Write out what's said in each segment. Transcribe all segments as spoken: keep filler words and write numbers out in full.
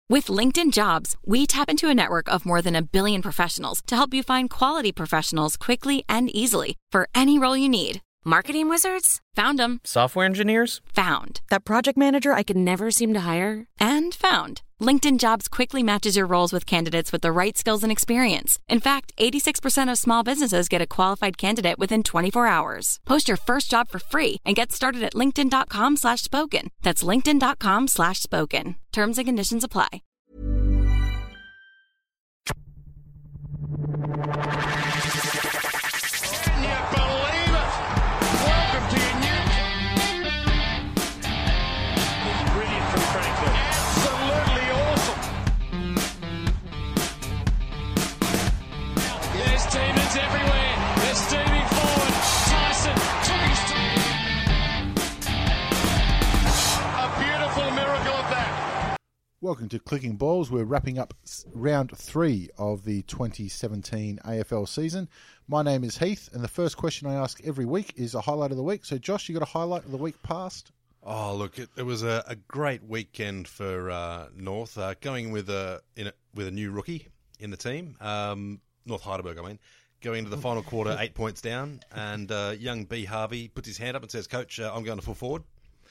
With LinkedIn Jobs, we tap into a network of more than a billion professionals to help you find quality professionals quickly and easily for any role you need. Marketing wizards? Found them. Software engineers? Found. That project manager I could never seem to hire? And found. LinkedIn Jobs quickly matches your roles with candidates with the right skills and experience. In fact, eighty-six percent of small businesses get a qualified candidate within twenty-four hours. Post your first job for free and get started at linkedin.com slash spoken. That's linkedin.com slash spoken. Terms and conditions apply. Welcome to Clicking Balls. We're wrapping up round three of the twenty seventeen A F L season. My name is Heath, and the first question I ask every week is a highlight of the week. So, Josh, you got a highlight of the week past? Oh, look, it, it was a, a great weekend for uh, North, uh, going with a, in a with a new rookie in the team, um, North Heidelberg, I mean, going into the final quarter eight points down, and uh, young B. Harvey puts his hand up and says, Coach, uh, I'm going to full forward.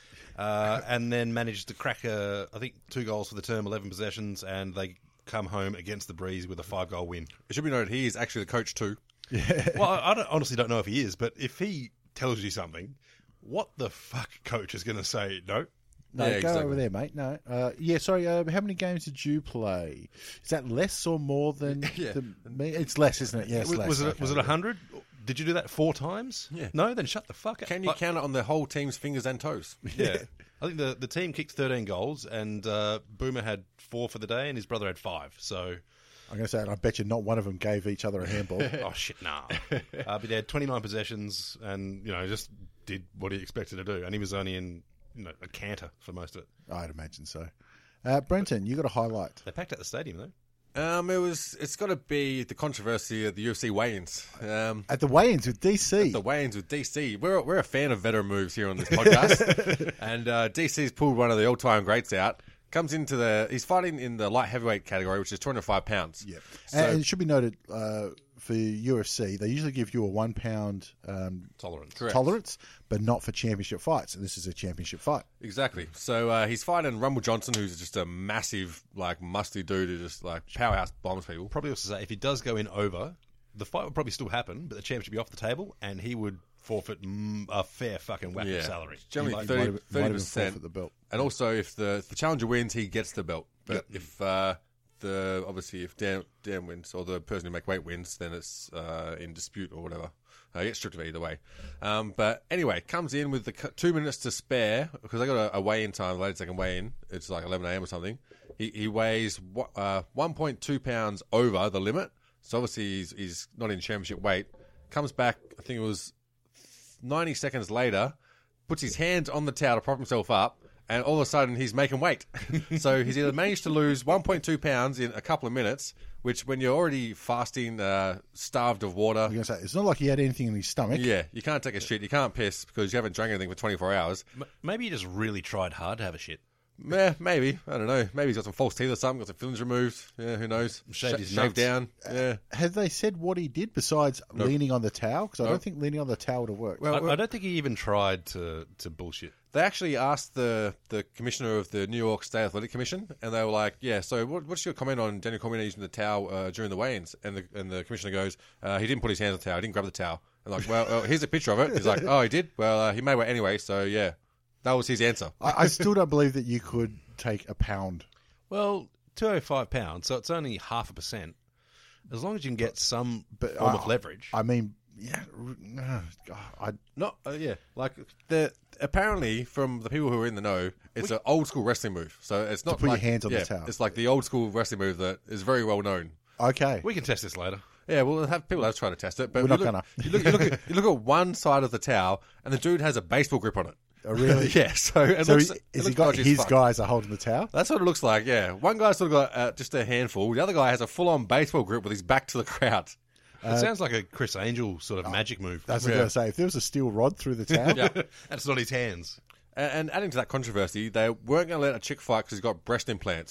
Uh, and then managed to crack, uh, I think, two goals for the term, eleven possessions, and they come home against the Breeze with a five-goal win. It should be noted he is actually the coach too. Yeah. Well, I, I don't, honestly don't know if he is, but if he tells you something, what the fuck coach is going to say no? No, yeah, go exactly. over there, mate. No, uh, yeah. Sorry. Uh, how many games did you play? Is that less or more than? Yeah. the, me? It's less, isn't it? Yes, was, less. was it Okay. was it a hundred? Did you do that four times? Yeah. No, then shut the fuck up. Can you Like- count it on the whole team's fingers and toes? Yeah. I think the, the team kicked thirteen goals, and uh, Boomer had four for the day, and his brother had five. So, I'm going to say, and I bet you not one of them gave each other a handball. oh shit, nah. uh, but he had twenty-nine possessions, and you know just did what he expected to do, and he was only in you know a canter for most of it. I'd imagine so. Uh, Brenton, you got a highlight. They packed out the stadium though. Um, it was. It's got to be the controversy of the U F C weigh-ins. Um, At the weigh-ins with D C. the weigh-ins with D C. We're we're a fan of veteran moves here on this podcast, and uh, D C's pulled one of the all-time greats out. Comes into the. He's fighting in the light heavyweight category, which is two hundred five pounds. Yep. So, and it should be noted uh, for U F C, they usually give you a one pound um, Tolerance. Correct. tolerance, but not for championship fights. And this is a championship fight. Exactly. So uh, he's fighting Rumble Johnson, who's just a massive, like, musty dude who just like powerhouse bombs people. Probably also say if he does go in over, the fight would probably still happen, but the champ should be off the table, and he would forfeit mm, a fair fucking whack Yeah. of salary. Generally Might- thirty might have- might have been percent. forfeit the belt. And also, if the, if the challenger wins, he gets the belt. But Yep. if uh, the obviously if Dan, Dan wins or the person who make weight wins, then it's uh, in dispute or whatever. Uh, gets stripped of it either way. Um, but anyway, comes in with the cu- two minutes to spare because they got a, a weigh-in time, later second weigh-in. It's like eleven a.m. or something. He he weighs uh, one point two pounds over the limit, so obviously he's he's not in championship weight. Comes back, I think it was ninety seconds later, puts his hands on the towel to prop himself up, and all of a sudden he's making weight. So he's either managed to lose one point two pounds in a couple of minutes, which when you're already fasting, uh, starved of water, I'm going to say, it's not like he had anything in his stomach. yeah, you can't take a shit, you can't piss because you haven't drank anything for twenty-four hours. M- Maybe he just really tried hard to have a shit. Meh, maybe, I don't know. Maybe he's got some false teeth or something, got some fillings removed. Yeah, who knows? Shaved Sh- his shaved nuts. down. Yeah. Have they said what he did besides leaning on the towel? Because I Nope. don't think leaning on the towel would have worked. Well, I, I don't think he even tried to, to bullshit. They actually asked the, the commissioner of the New York State Athletic Commission, and they were like, "Yeah, so what, what's your comment on Daniel Cormier using the towel uh, during the weigh-ins?" And the and the commissioner goes, uh, "He didn't put his hands on the towel. He didn't grab the towel." And like, well, well, here's a picture of it. He's like, "Oh, he did. Well, uh, he made weight anyway, so yeah, that was his answer." I, I still don't believe that you could take a pound. Well, two hundred five pounds, so it's only half a percent. As long as you can get some But form I- of leverage. I mean, yeah, uh, I, Not, uh, yeah, like the apparently from the people who are in the know, it's an old school wrestling move. So it's not put your like, hands on the yeah, towel. It's like the old school wrestling move that is very well known. okay. we can test this later. Yeah, well, have people have tried to test it, but We're you not look, gonna. You look, you look at you look at one side of the towel, and the dude has a baseball grip on it. Oh, really? Yeah, so it So looks, he, it has looks he got dodgy as his fuck. guys are holding the towel? That's what it looks like. Yeah, one guy's still got uh, just a handful. The other guy has a full-on baseball grip with his back to the crowd. It sounds like a Chris Angel sort of magic move. That's what I was Yeah. going to say. If there was a steel rod through the towel, Yeah, That's not his hands. and, and adding to that controversy, they weren't going to let a chick fight because he's got breast implants.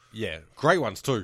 Yeah. Great ones too.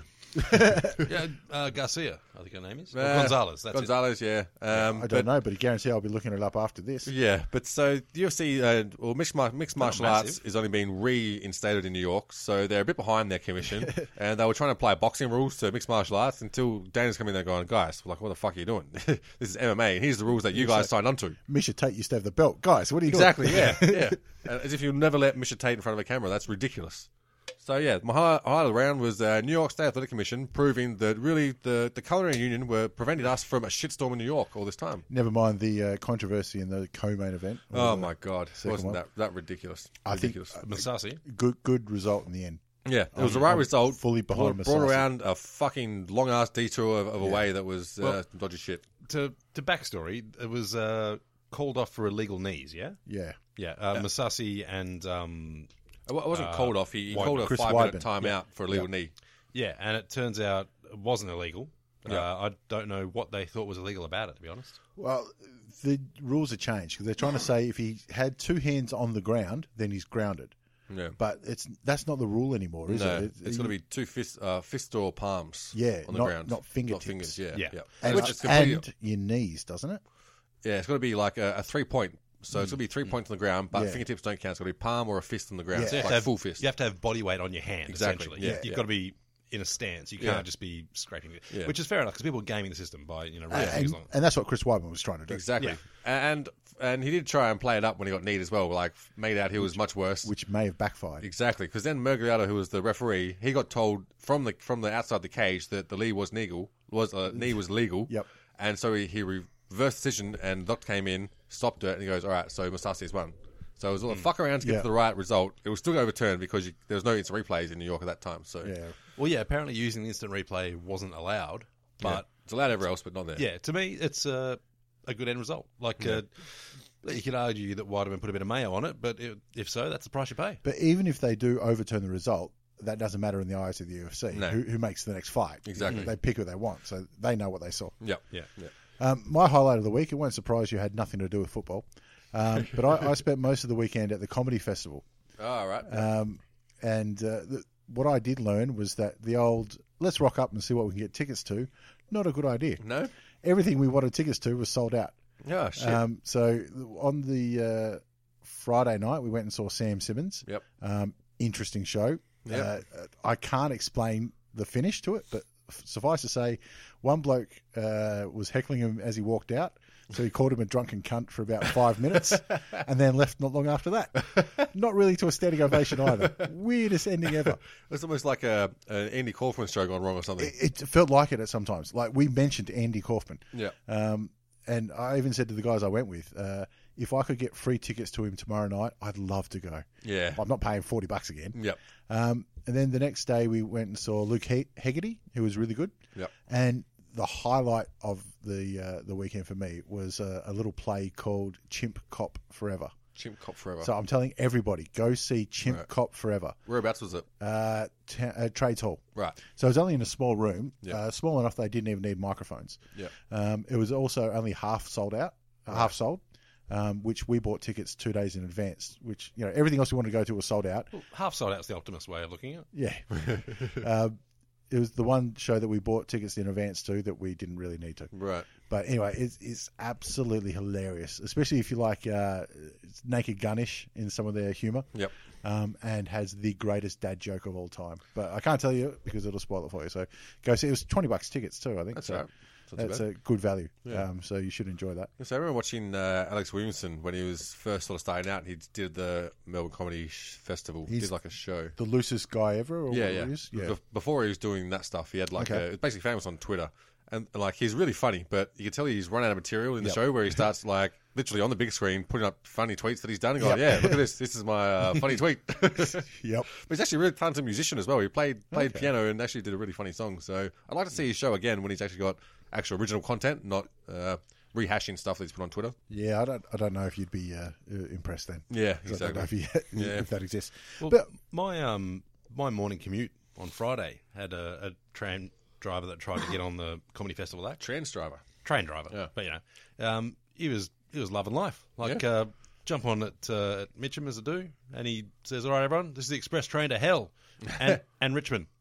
yeah uh, Garcia, I think her name is. Or Uh, Gonzalez, that's Gonzalez, yeah. Um, I don't but- know, but I guarantee I'll be looking it up after this. Yeah, but so the U F C, uh, or mixed, mar- mixed martial arts, massive. is only being reinstated in New York, so they're a bit behind their commission, and they were trying to apply boxing rules to mixed martial arts until Dana's coming there going, guys, like, what the fuck are you doing? This is M M A, and here's the rules that you guys signed onto. Misha Tate used to have the belt. Guys, what are you Exactly, doing? yeah, yeah. And as if you'll never let Misha Tate in front of a camera. That's ridiculous. So, yeah, my high- highlight of the round was uh, New York State Athletic Commission proving that really the, the culinary union were preventing us from a shitstorm in New York all this time. Never mind the uh, controversy in the co-main event. Oh, my God. Second Wasn't one. that, that ridiculous? I think- ridiculous. Masasi. Good, good result in the end. Yeah, it was the right I'm result. fully behind brought, brought Masasi. around a fucking long ass detour of, of a way that was uh, Well- dodgy shit. To to backstory, it was uh, called off for illegal knees, yeah? Yeah. Yeah. Uh, Masasi and... Um, It wa- it wasn't Uh, called off. He, he Weidman. called a Chris five minute Weidman. time Yeah. out for a legal knee. yeah, and it turns out it wasn't illegal. Yeah. Uh, I don't know what they thought was illegal about it, to be honest. Well, the rules are changed because they're trying to say if he had two hands on the ground, then he's grounded. Yeah. But it's that's not the rule anymore, is No, it? it's going to be two fist, uh, fist or palms Yeah, on the not- ground. not fingertips. Not fingers, yeah. Yeah. yeah. and, Which is completely, and your knees, doesn't it? yeah, it's going to be like a, a three point. So it's going to be three points on the ground, but Yeah. fingertips don't count. It's going to be palm or a fist on the ground. Yeah. So So you like have to have, full fist. You have to have body weight on your hand, Exactly, essentially. yeah, You've yeah. got to be in a stance. You can't Yeah. just be scraping it, Yeah. which is fair enough because people are gaming the system by you know running And, things long. and that's what Chris Weidman was trying to do, Exactly. Yeah. And and he did try and play it up when he got kneed as well. Like, made out he was much worse. which may have backfired. Exactly, because then Mergliato, who was the referee, he got told from the from the outside the cage that the knee was legal, was uh, knee was legal. Yep. And so he, he reversed the decision, and Doc came in, stopped it, and he goes, "All right, so Masasi's won." So it was all a fuck around to get Yeah. to the right result. It was still overturned because you, there was no instant replays in New York at that time. So Yeah. Well, yeah, apparently using the instant replay wasn't allowed, Yeah. but it's allowed everywhere else, but not there. yeah, to me, it's a, a good end result. Like, uh, you could argue that Weideman put a bit of mayo on it, but it, if so, that's the price you pay. But even if they do overturn the result, that doesn't matter in the eyes of the U F C. No. Who, who makes the next fight? Exactly. They pick who they want, so they know what they saw. Yep. Yeah. Yeah. Um, my highlight of the week, it won't surprise you, had nothing to do with football. Um, but I, I spent most of the weekend at the Comedy Festival. All right. Um, and uh, the, what I did learn was that the old, let's rock up and see what we can get tickets to, not a good idea. no. Everything we wanted tickets to was sold out. Oh shit. Um, so on the uh, Friday night, we went and saw Sam Simmons. Yep. Um, interesting show. Yep. Uh, I can't explain the finish to it, but suffice to say, one bloke uh, was heckling him as he walked out. So he called him a drunken cunt for about five minutes and then left not long after that. Not really to a standing ovation either. Weirdest ending ever. It's almost like a an Andy Kaufman show gone wrong or something. It, it felt like it at sometimes. Like we mentioned Andy Kaufman. Yeah. Um, and I even said to the guys I went with, uh, if I could get free tickets to him tomorrow night, I'd love to go. Yeah. I'm not paying forty bucks again. Yep. Um, and then the next day we went and saw Luke he- Hegarty, who was really good. Yep. And the highlight of the uh, the weekend for me was a, a little play called Chimp Cop Forever. Chimp Cop Forever. So I'm telling everybody, go see Chimp Right. Cop Forever. Whereabouts was it? Uh, t- uh, Trades Hall. Right. So it was only in a small room, Yeah. uh, small enough they didn't even need microphones. Yeah. Um, it was also only half sold out, uh, half sold, um, which we bought tickets two days in advance. Which you know everything else we wanted to go to was sold out. Well, half sold out's the optimist way of looking at it. Yeah. um, it was the one show that we bought tickets in advance to that we didn't really need to. Right. But anyway, it's, it's absolutely hilarious, especially if you like uh, it's Naked Gun-ish in some of their humour. Yep. Um, and has the greatest dad joke of all time. But I can't tell you because it'll spoil it for you. So go see. It was twenty bucks tickets too, I think. That's so all right. That's not That's too a good value. Yeah. Um, so you should enjoy that. So I remember watching uh, Alex Williamson when he was first sort of starting out. He did the Melbourne Comedy Sh- Festival. He He's- did like a show. The loosest guy ever, or Yeah, what yeah. it is? Yeah. Bef- Before he was doing that stuff, he had like Okay. a, it's basically famous on Twitter. And like he's really funny, but you can tell he's run out of material in the Yep. show where he starts like literally on the big screen putting up funny tweets that he's done and going, Yep. "Yeah, look at this. This is my uh, funny tweet." But Yep. he's actually a really talented musician as well. He played played Okay. piano and actually did a really funny song. So I'd like to see his show again when he's actually got actual original content, not uh, rehashing stuff that he's put on Twitter. Yeah, I don't, I don't know if you'd be uh, uh, impressed then. Yeah, 'Cause I don't know exactly. if, he, Yeah. if that exists. Well, But my um my morning commute on Friday had a, a train driver that tried to get on the Comedy Festival act. Trans driver. Train driver, Yeah. but you know, um, he was he was loving life. Like Yeah. uh, jump on at, uh, at Mitcham as I do, and he says, "All right, everyone, this is the express train to hell and and Richmond."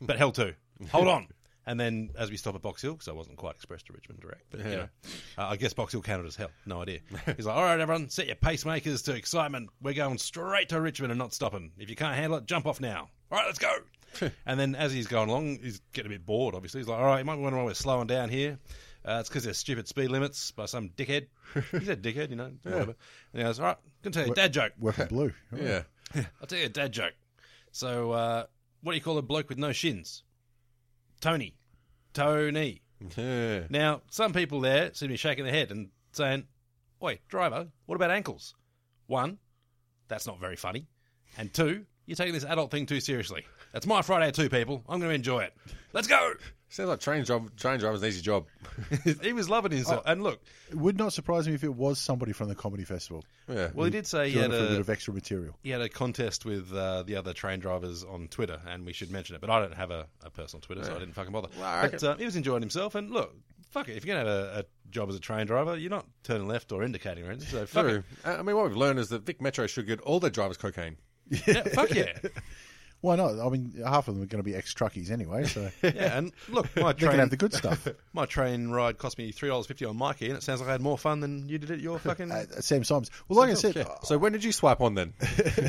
but hell two. Hold on. And then as we stop at Box Hill, because I wasn't quite expressed to Richmond direct, but, Yeah. you know, uh, I guess Box Hill counted as hell. No idea. He's like, all right, everyone, set your pacemakers to excitement. We're going straight to Richmond and not stopping. If you can't handle it, jump off now. All right, let's go. And then as he's going along, he's getting a bit bored, obviously. He's like, all right, you might wonder why we're slowing down here. Uh, it's because there's stupid speed limits by some dickhead. He's a dickhead, you know, whatever. And he goes, all right, I'm going to tell you a dad joke. Working blue. Yeah. I'll tell you a dad joke. So, uh, what do you call a bloke with no shins? Tony. Tony. Yeah. Now, some people there seem to be shaking their head and saying, oi, driver, what about ankles? One, that's not very funny. And two, you're taking this adult thing too seriously. That's my Friday at two, people. I'm going to enjoy it. Let's go. Sounds like train job. Train driver's an easy job. He was loving himself. And look, It would not surprise me if it was somebody from the comedy festival. Yeah. well, he did say he Doing had it for a bit a, of extra material. he had a contest with uh, the other train drivers on Twitter, and we should mention it. But I don't have a, a personal Twitter, so I didn't fucking bother. Well, I but reckon- uh, he was enjoying himself. And look, fuck it. If you're going to have a, a job as a train driver, you're not turning left or indicating or anything. So fuck True. it. I I mean, what we've learned is that Vic Metro should get all their drivers cocaine. Yeah, fuck yeah. Why not? I mean, half of them are going to be ex-truckies anyway, so they Yeah, and look, my can train, have the good stuff. my train ride cost me three dollars fifty on Mikey, and it sounds like I had more fun than you did at your fucking... Uh, Sam Simons. Well, like I said, Yeah. So when did you swipe on then?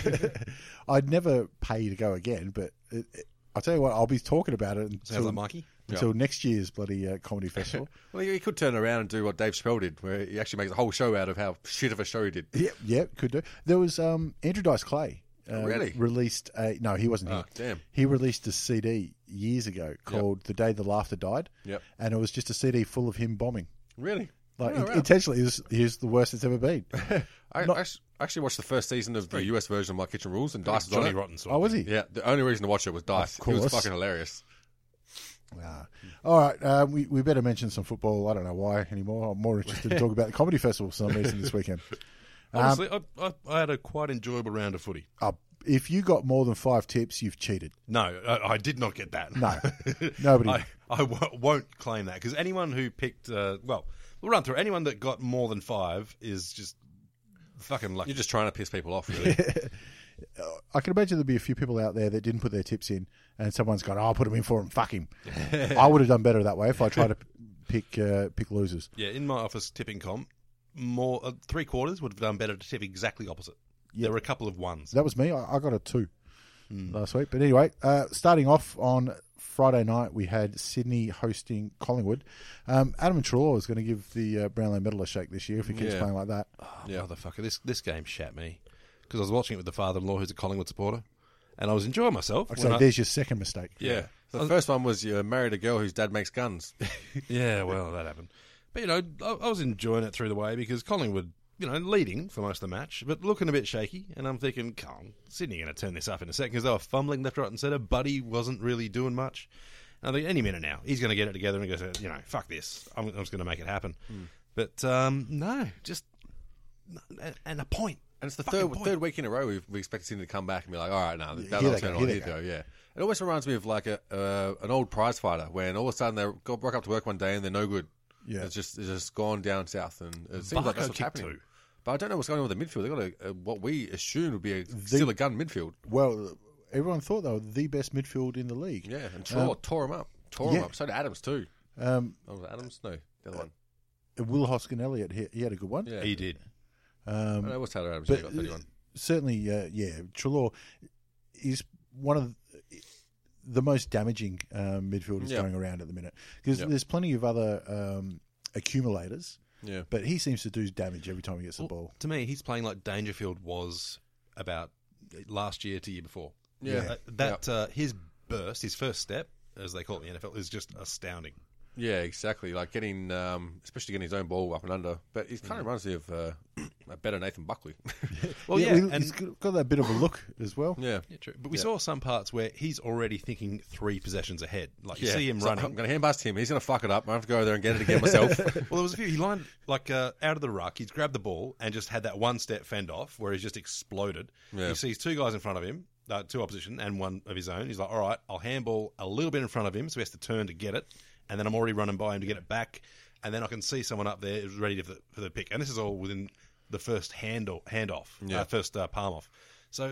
I'd never pay to go again, but it, it, I'll tell you what, I'll be talking about it Sounds until, like Mikey. until next year's bloody uh, comedy festival. Well, he could turn around and do what Dave Chappelle did, where he actually makes a whole show out of how shit of a show he did. yeah, yeah, could do. There was um, Andrew Dice Clay. Uh, Really? Released a no, he wasn't Oh, here. damn. He released a C D years ago called "The Day the Laughter Died," Yep. and it was just a C D full of him bombing. Really? Like Oh, in- wow. intentionally, he was, he was the worst it's ever been. I Not- actu- actually watched the first season of the U S version of My Kitchen Rules, and Dice was on Johnny it. Rotten sort Oh, of was thing. he? Yeah, the only reason to watch it was Dice. Of He was course. fucking hilarious. Ah. All right, uh, we we better mention some football. I don't know why anymore. I'm more interested in talking about the comedy festival for some reason this weekend. Honestly, I, I, I had a quite enjoyable round of footy. Uh, if you got more than five tips, you've cheated. No, I, I did not get that. No, nobody. I, I w- won't claim that, because anyone who picked, uh, well, we'll run through. Anyone that got more than five is just fucking lucky. You're just trying to piss people off, really. I can imagine there'd be a few people out there that didn't put their tips in, and someone's gone, "Oh, I'll put him in for him. Fuck him." I would have done better that way if I tried to p- pick uh, pick losers. Yeah, in my office tipping comp, more uh, three quarters would have done better to tip exactly opposite. Yeah. There were a couple of ones. That was me. I, I got a two last week. But anyway, uh, starting off on Friday night, we had Sydney hosting Collingwood. Um, Adam Treloar is going to give the uh, Brownlow medal a shake this year if he keeps Yeah. playing like that. Yeah. Motherfucker, this this game shat me, because I was watching it with the father-in-law who's a Collingwood supporter, and I was enjoying myself. Like, when so I- there's your second mistake. yeah, So the first one was you married a girl whose dad makes guns. yeah, well, that happened. But, you know, I, I was enjoying it through the way, because Collingwood, you know, leading for most of the match, but looking a bit shaky. And I'm thinking, come on, Sydney going to turn this up in a second, because they were fumbling left, right, and centre. Buddy wasn't really doing much. And I think any minute now, he's going to get it together and go, you know, fuck this. I'm, I'm just going to make it happen. But um, no, just and, and a point. And it's the Fucking third point. third week in a row we've, we expect Sydney to come back and be like, all right, now Here that'll they turn go, on. here Here they they go, yeah. It always reminds me of like a uh, an old prize fighter when all of a sudden they got broke up to work one day and they're no good. Yeah. It's just it's just gone down south, and it seems like Barco that's what's kicked happening. two. But I don't know what's going on with the midfield. They've got a, a, what we assumed would be a, still a gun midfield. Well, everyone thought they were the best midfield in the league. Yeah, and Troy Um, tore him up. Tore him yeah. up. So did Adams too. Um, Oh, was it Adams? No, the other one. Will Hoskin Elliott, he, he had a good one. Yeah. He did. Um, No, it was Taylor Adams. but He got thirty-one. certainly, uh, yeah, Treloar is one of the most damaging um, midfielders Yeah. going around at the minute, because Yeah. there's plenty of other um, accumulators, Yeah. but he seems to do damage every time he gets the Well, ball. to me, he's playing like Dangerfield was about last year to year before. Yeah. Uh, that uh, his burst, his first step, as they call it in the N F L, is just astounding. Yeah, exactly. Like getting, um, especially getting his own ball up and under. But he Mm. kind of reminds me of uh, a better Nathan Buckley. Well, yeah, we- and he's got that bit of a look as well. yeah. yeah, true. But we Yeah. saw some parts where he's already thinking three possessions ahead. Like you Yeah. see him So running. I'm going to hand bust him. He's going to fuck it up. I have to go there and get it again myself. Well, there was a few. He lined like uh, out of the ruck. He's grabbed the ball and just had that one step fend off where he's just exploded. Yeah. He sees two guys in front of him, uh, two opposition, and one of his own. He's like, "All right, I'll handball a little bit in front of him, so he has to turn to get it, and then I'm already running by him to get it back, and then I can see someone up there who's ready for the, for the pick." And this is all within the first hand handoff, Yeah. uh, first uh, palm off. So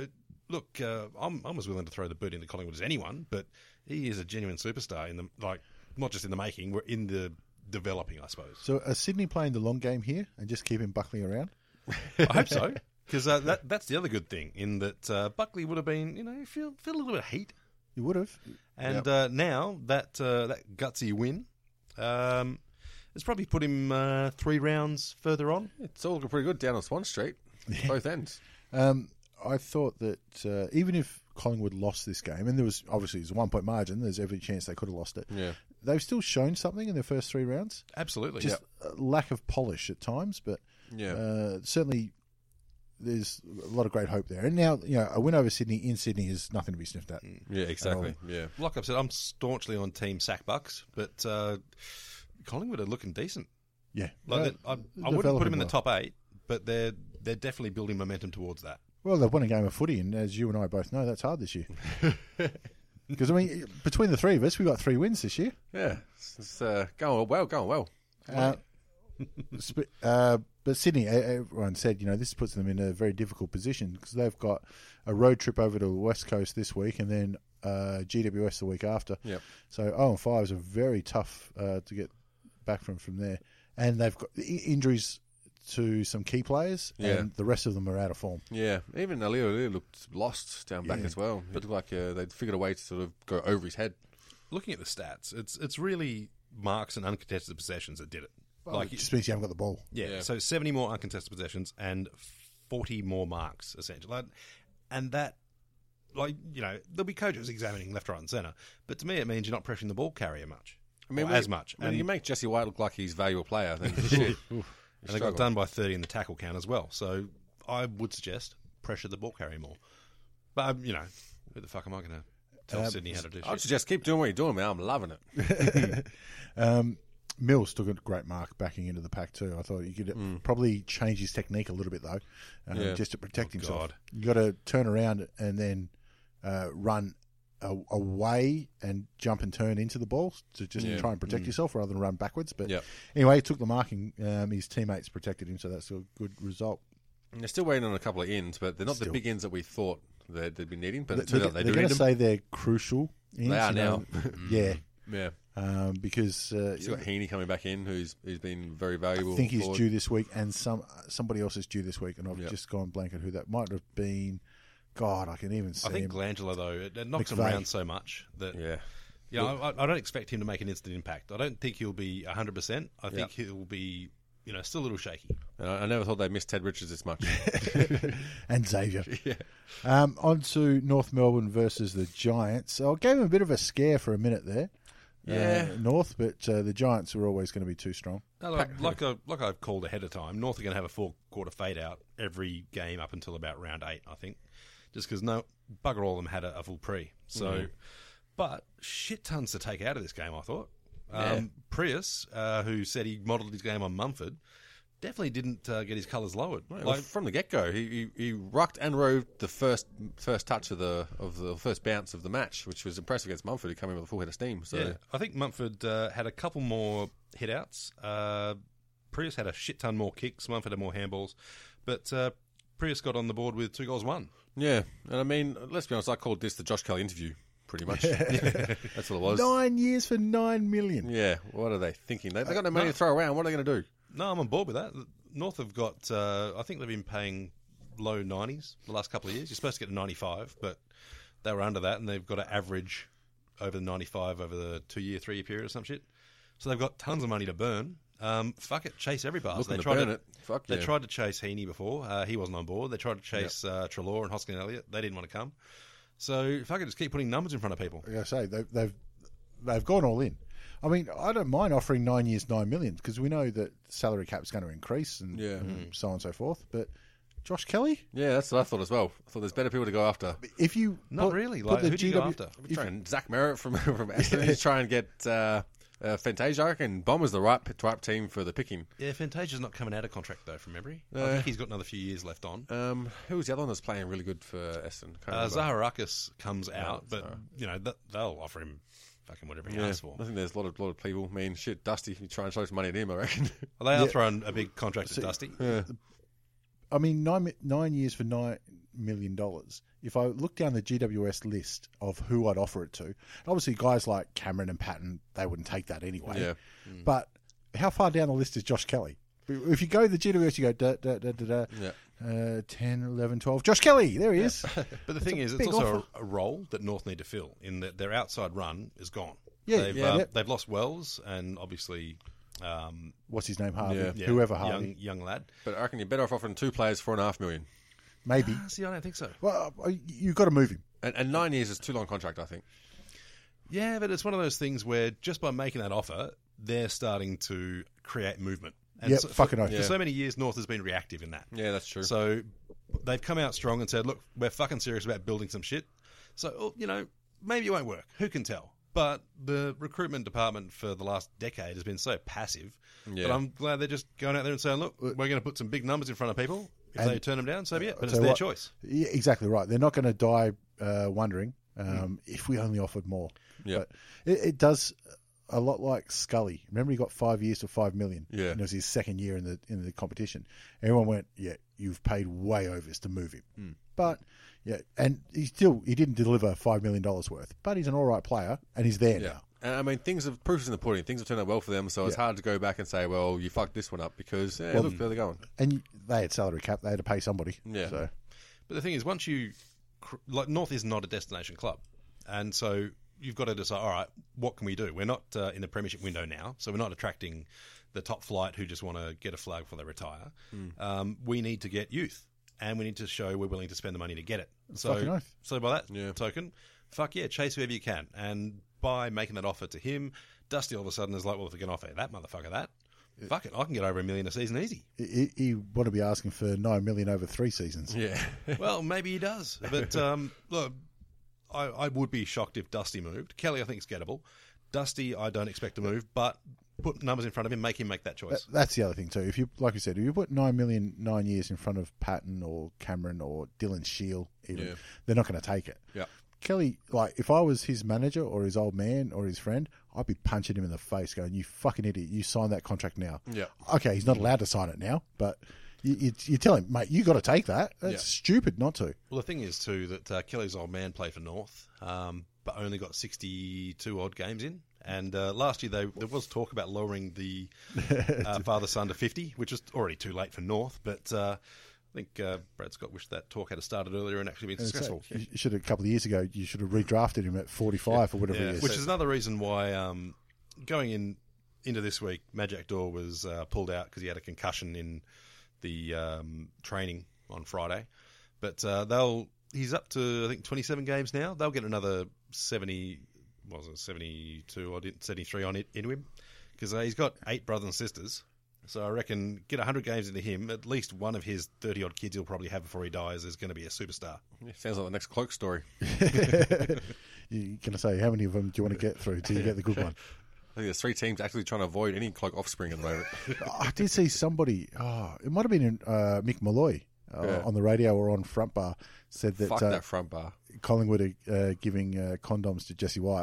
look, uh, I'm, I'm as willing to throw the boot into Collingwood as anyone, but he is a genuine superstar in the like, not just in the making, we're in the developing, I suppose. So are Sydney playing the long game here and just keeping Buckley around? I hope so, because uh, that that's the other good thing in that uh, Buckley would have been, you know, feel feel a little bit of heat, You would have. and Yep. uh, now that uh, that gutsy win, um, it's probably put him uh, three rounds further on. It's all looking pretty good down on Swan Street, both ends. Um, I thought that uh, even if Collingwood lost this game, and there was obviously it's a one-point margin, there's every chance they could have lost it. Yeah. They've still shown something in their first three rounds. Absolutely, Just a lack of polish at times, but Yeah. uh, certainly there's a lot of great hope there. And now, you know, a win over Sydney in Sydney is nothing to be sniffed at. Yeah, exactly. Yeah. like I've said, I'm staunchly on Team Sack Bucks, but uh, Collingwood are looking decent. Yeah. Like Uh, that, I, I wouldn't developing put him in the well. top eight, but they're they're definitely building momentum towards that. Well, they've won a game of footy, and as you and I both know, that's hard this year. Because, I mean, between the three of us, we've got three wins this year. Yeah. It's, it's uh, going well, going well. Uh, sp- uh, but Sydney, uh, everyone said, you know, this puts them in a very difficult position because they've got a road trip over to the West Coast this week and then uh, G W S the week after. Yep. So oh and five is a very tough uh, to get back from from there. And they've got i- injuries to some key players, Yeah. and the rest of them are out of form. Yeah. Even Alio Alio looked lost down back Yeah. as well. It looked like uh, they'd figured a way to sort of go over his head. Looking at the stats, it's it's really marks and uncontested possessions that did it. Like, like it just means you haven't got the ball. yeah, Yeah. so seventy more uncontested possessions and forty more marks essentially, like, and that. Like, you know, there'll be coaches examining left, right, and centre, but to me, it means you're not pressuring the ball carrier much. I mean, or when as you- much. When and you make Jesse White look like he's a valuable player, then shit. and they got struggle. done by thirty in the tackle count as well. So I would suggest pressure the ball carrier more. But, um, you know, who the fuck am I going to tell Um, Sydney how to do I'd shit? suggest keep doing what you're doing, man. I'm loving it. Um, Mills took a great mark backing into the pack too. I thought he could probably change his technique a little bit though, um, Yeah. just to protect Oh, himself. God. You got to turn around and then uh, run a, away and jump and turn into the ball to just Yeah. try and protect yourself rather than run backwards. But Yep. anyway, he took the marking. Um, his teammates protected him, so that's a good result. And they're still waiting on a couple of ins, but they're not Still. the big ins that we thought they'd, they'd be needing. But They- it turns they're out they they're do going need to them. say they're crucial. Ins, They are you know. yeah, Yeah. um, because uh, Still got Heaney coming back in, who's who's been very I valuable. think he's forward. due this week, and some somebody else is due this week, and I've Yep. just gone blank at who that might have been. God, I can even see I think him. Glangelo, though, it, it knocks him McVeigh. around so much that Yeah. yeah, I, I don't expect him to make an instant impact. I don't think he'll be one hundred percent. I think Yeah. he'll be, you know, still a little shaky. And I, I never thought they'd miss Ted Richards this much. and Xavier. yeah. Um, on to North Melbourne versus the Giants. So I gave him a bit of a scare for a minute there. Yeah. Uh, North, but uh, the Giants are always going to be too strong. No, like, like, I, like I've called ahead of time, North are going to have a four-quarter fade-out every game up until about round eight, I think. Just because no bugger all of them had a, a full pre. So, Mm-hmm. But shit tons to take out of this game, I thought. Yeah. Um, Prius, uh, who said he modelled his game on Mumford, definitely didn't uh, get his colours lowered. Well, Like, from the get go, he, he he rucked and rode the first first touch of the of the first bounce of the match, which was impressive against Mumford, who came in with a full head of steam. So yeah, I think Mumford uh, had a couple more hit-outs. Uh, Prius had a shit ton more kicks. Mumford had more handballs. But uh, Prius got on the board with two goals one. yeah, and I mean, let's be honest, I called this the Josh Kelly interview, pretty much. That's what it was. Nine years for nine million. Yeah, what are they thinking? They they got no money to throw around. What are they going to do? No, I'm on board with that. North have got, uh, I think they've been paying low nineties the last couple of years. You're supposed to get to ninety-five, but they were under that, and they've got to average over the ninety-five over the two-year, three-year period or some shit. So they've got tons of money to burn. Um, fuck it, chase every bastard. Looking They to tried burn to, it. Fuck They yeah. tried to chase Heaney before. Uh, he wasn't on board. They tried to chase uh, Treloar and Hoskin Elliott. They didn't want to come. So fuck it, just keep putting numbers in front of people. Like I say, they've, they've they've gone all in. I mean, I don't mind offering nine years, nine million, because we know that salary cap is going to increase and, Yeah. and so on and so forth. But Josh Kelly, Yeah, that's what I thought as well. I thought there's better people to go after. if you Not put- really. put Like, the who do you G go W after? if- Trying Zach Merritt from from Essendon. He's trying to get uh, uh, Fantasia. I reckon Bombers the right right team for the picking. Yeah, Fantasia's not coming out of contract, though, from memory. I No. think he's got another few years left on. Um, who was the other one that's playing really good for Essendon? Can't Uh, remember. Zaharakis comes out, but, Zahara. you know, th- they'll offer him fucking whatever he Yeah, asks for. I think there's a lot of lot of people. I mean, shit, Dusty, you try and throw some money at him, I reckon. Well, they are Yeah. throwing a big contract See, at Dusty. yeah. I mean, nine mi- nine years for nine million dollars. If I look down the G W S list of who I'd offer it to, obviously guys like Cameron and Patton, they wouldn't take that anyway. Yeah. Mm. But how far down the list is Josh Kelly? If you go to the G W S, you go da, da, da, da, da, Yeah. uh, ten, eleven, twelve. Josh Kelly, there he is. But the thing a is, it's big also offer. a, a role that North need to fill in that their outside run is gone. Yeah, they've, yeah, um, yeah. they've lost Wells and obviously um, What's his name? Harvey. Yeah. yeah, Whoever Harvey. young young lad. But I reckon you're better off offering two players for four and a half million. Maybe. Ah, see, I don't think so. Well, uh, you've got to move him. And, and nine years is too long contract, I think. Yeah, but it's one of those things where just by making that offer, they're starting to create movement. And Yep, so, fucking for, oath. for Yeah. so many years, North has been reactive in that. Yeah, that's true. So they've come out strong and said, look, we're fucking serious about building some shit. So, oh, you know, maybe it won't work. Who can tell? But the recruitment department for the last decade has been so passive Yeah. that I'm glad they're just going out there and saying, look, we're going to put some big numbers in front of people. If And- they turn them down, so be it. But I'll it's tell you their what, choice. Yeah, exactly right. They're not going to die uh, wondering um, if we only offered more. Yeah. But it, it does a lot like Scully. Remember, he got five years for five million. Yeah. And it was his second year in the in the competition. Everyone went, "Yeah, you've paid way overs to move him." Hmm. But yeah, and he still he didn't deliver five million dollars worth. But he's an all right player, and he's there Yeah. now. And I mean, things have proofs in the pudding. Things have turned out well for them, so it's Yeah. hard to go back and say, well, you fucked this one up because, yeah, Well, look, there they're going. And they had salary cap; they had to pay somebody. Yeah. So But the thing is, once you cr- like North is not a destination club, and so you've got to decide. All right, what can we do? We're not uh, in the premiership window now, so we're not attracting the top flight who just want to get a flag before they retire. Hmm. Um, we need to get youth, and we need to show we're willing to spend the money to get it. Fucking So, oath. so by that Yeah. token, fuck yeah, chase whoever you can, and by making that offer to him, Dusty all of a sudden is like, well, if we can offer that motherfucker that. Fuck it, I can get over a million a season easy. he, he want to be asking for nine million over three seasons. Yeah. Well, maybe he does. But um, look, I, I would be shocked if Dusty moved. Kelly, I think, is gettable. Dusty, I don't expect to move, but put numbers in front of him, make him make that choice. That, that's the other thing too. If you, like you said, if you put nine million nine years in front of Patton or Cameron or Dylan Shield, even Yeah. they're not going to take it. Yeah. Kelly, like if I was his manager or his old man or his friend, I'd be punching him in the face, going, "You fucking idiot! You signed that contract now." Yeah. Okay, he's not allowed to sign it now, but you, you, you tell him, mate, you got to take that. That's Yeah. stupid not to. Well, the thing is, too, that uh, Kelly's old man played for North, um, but only got sixty-two odd games in. And uh, last year, they, there was talk about lowering the uh, father-son to fifty, which was already too late for North. But uh, I think uh, Brad Scott wished that talk had started earlier and actually been And so successful. you should have, a couple of years ago, you should have redrafted him at forty-five or whatever Yeah, he is. which is another reason why um, going in into this week, Majak Dor was uh, pulled out because he had a concussion in the um, training on Friday. But uh, they'll he's up to I think twenty-seven games now. They'll get another seventy, what was it seventy-two or seventy-three on it into him because uh, he's got eight brothers and sisters. So I reckon get one hundred games into him, at least one of his thirty odd kids he'll probably have before he dies is going to be a superstar. Yeah, sounds like the next Cloak story. You're going to say, how many of them do you want to get through till you get the good one? I think there's three teams actually trying to avoid any Cloak offspring at the moment. I did see somebody, oh, it might have been uh, Mick Malloy uh, Yeah. on the radio or on Front Bar, said that, Fuck uh, that front bar. Collingwood are uh, giving uh, condoms to Jesse White.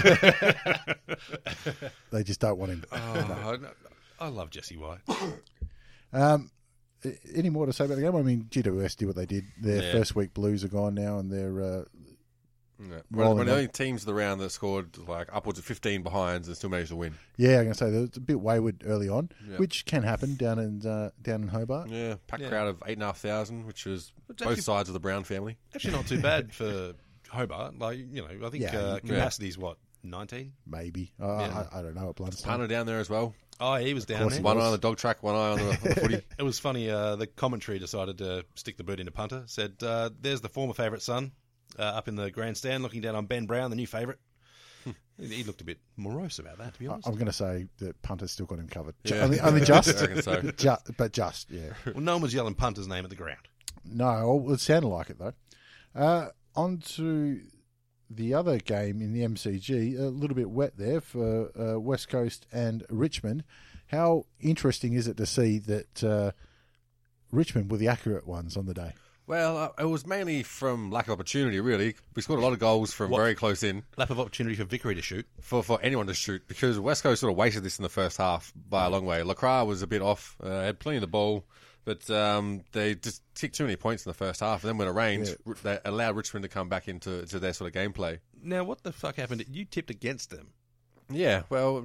They just don't want him. Oh, I, I love Jesse White. Um, any more to say about the game? I mean, G W S did what they did. Their Yeah. first week blues are gone now, and they're uh, Yeah. Rolling One of the on. only teams of the round that scored like upwards of fifteen behinds and still managed to win. yeah. I'm going to say they're a bit wayward early on, Yeah. which can happen down in uh, down in Hobart. Yeah, packed Yeah. crowd of eight and a half thousand, which was It's both actually- sides of the Brown family. Actually, not too bad for Hobart. Like you know, I think Yeah. uh, Yeah. capacity's what nineteen. Maybe uh, Yeah. I, I don't know at Blundstone. Punter down there as well. Oh, he was down course there. he One was. eye on the dog track, one eye on the, on the footy. It was funny. Uh, the commentary decided to stick the boot into punter. Said, uh, "There's the former favourite son uh, up in the grandstand, looking down on Ben Brown, the new favourite." he, he looked a bit morose about that, to be I- honest. I'm going to say that punter's still got him covered. Ju- Yeah. Only, only just, I reckon so. Ju- but just, yeah. Well, no one was yelling punter's name at the ground. No, it sounded like it though. Uh, on to the other game in the M C G, a little bit wet there for uh, West Coast and Richmond. How interesting is it to see that uh, Richmond were the accurate ones on the day? Well, uh, it was mainly from lack of opportunity, really. We scored a lot of goals from What? very close in Lap of opportunity for Vickery to shoot. for, for anyone to shoot because West Coast sort of wasted this in the first half by a long way. Lacroix was a bit off, uh, had plenty of the ball, But um, they just kicked too many points in the first half, and then when it rained, Yeah. r- they allowed Richmond to come back into to their sort of gameplay. Now, what the fuck happened? You tipped against them. Yeah, well,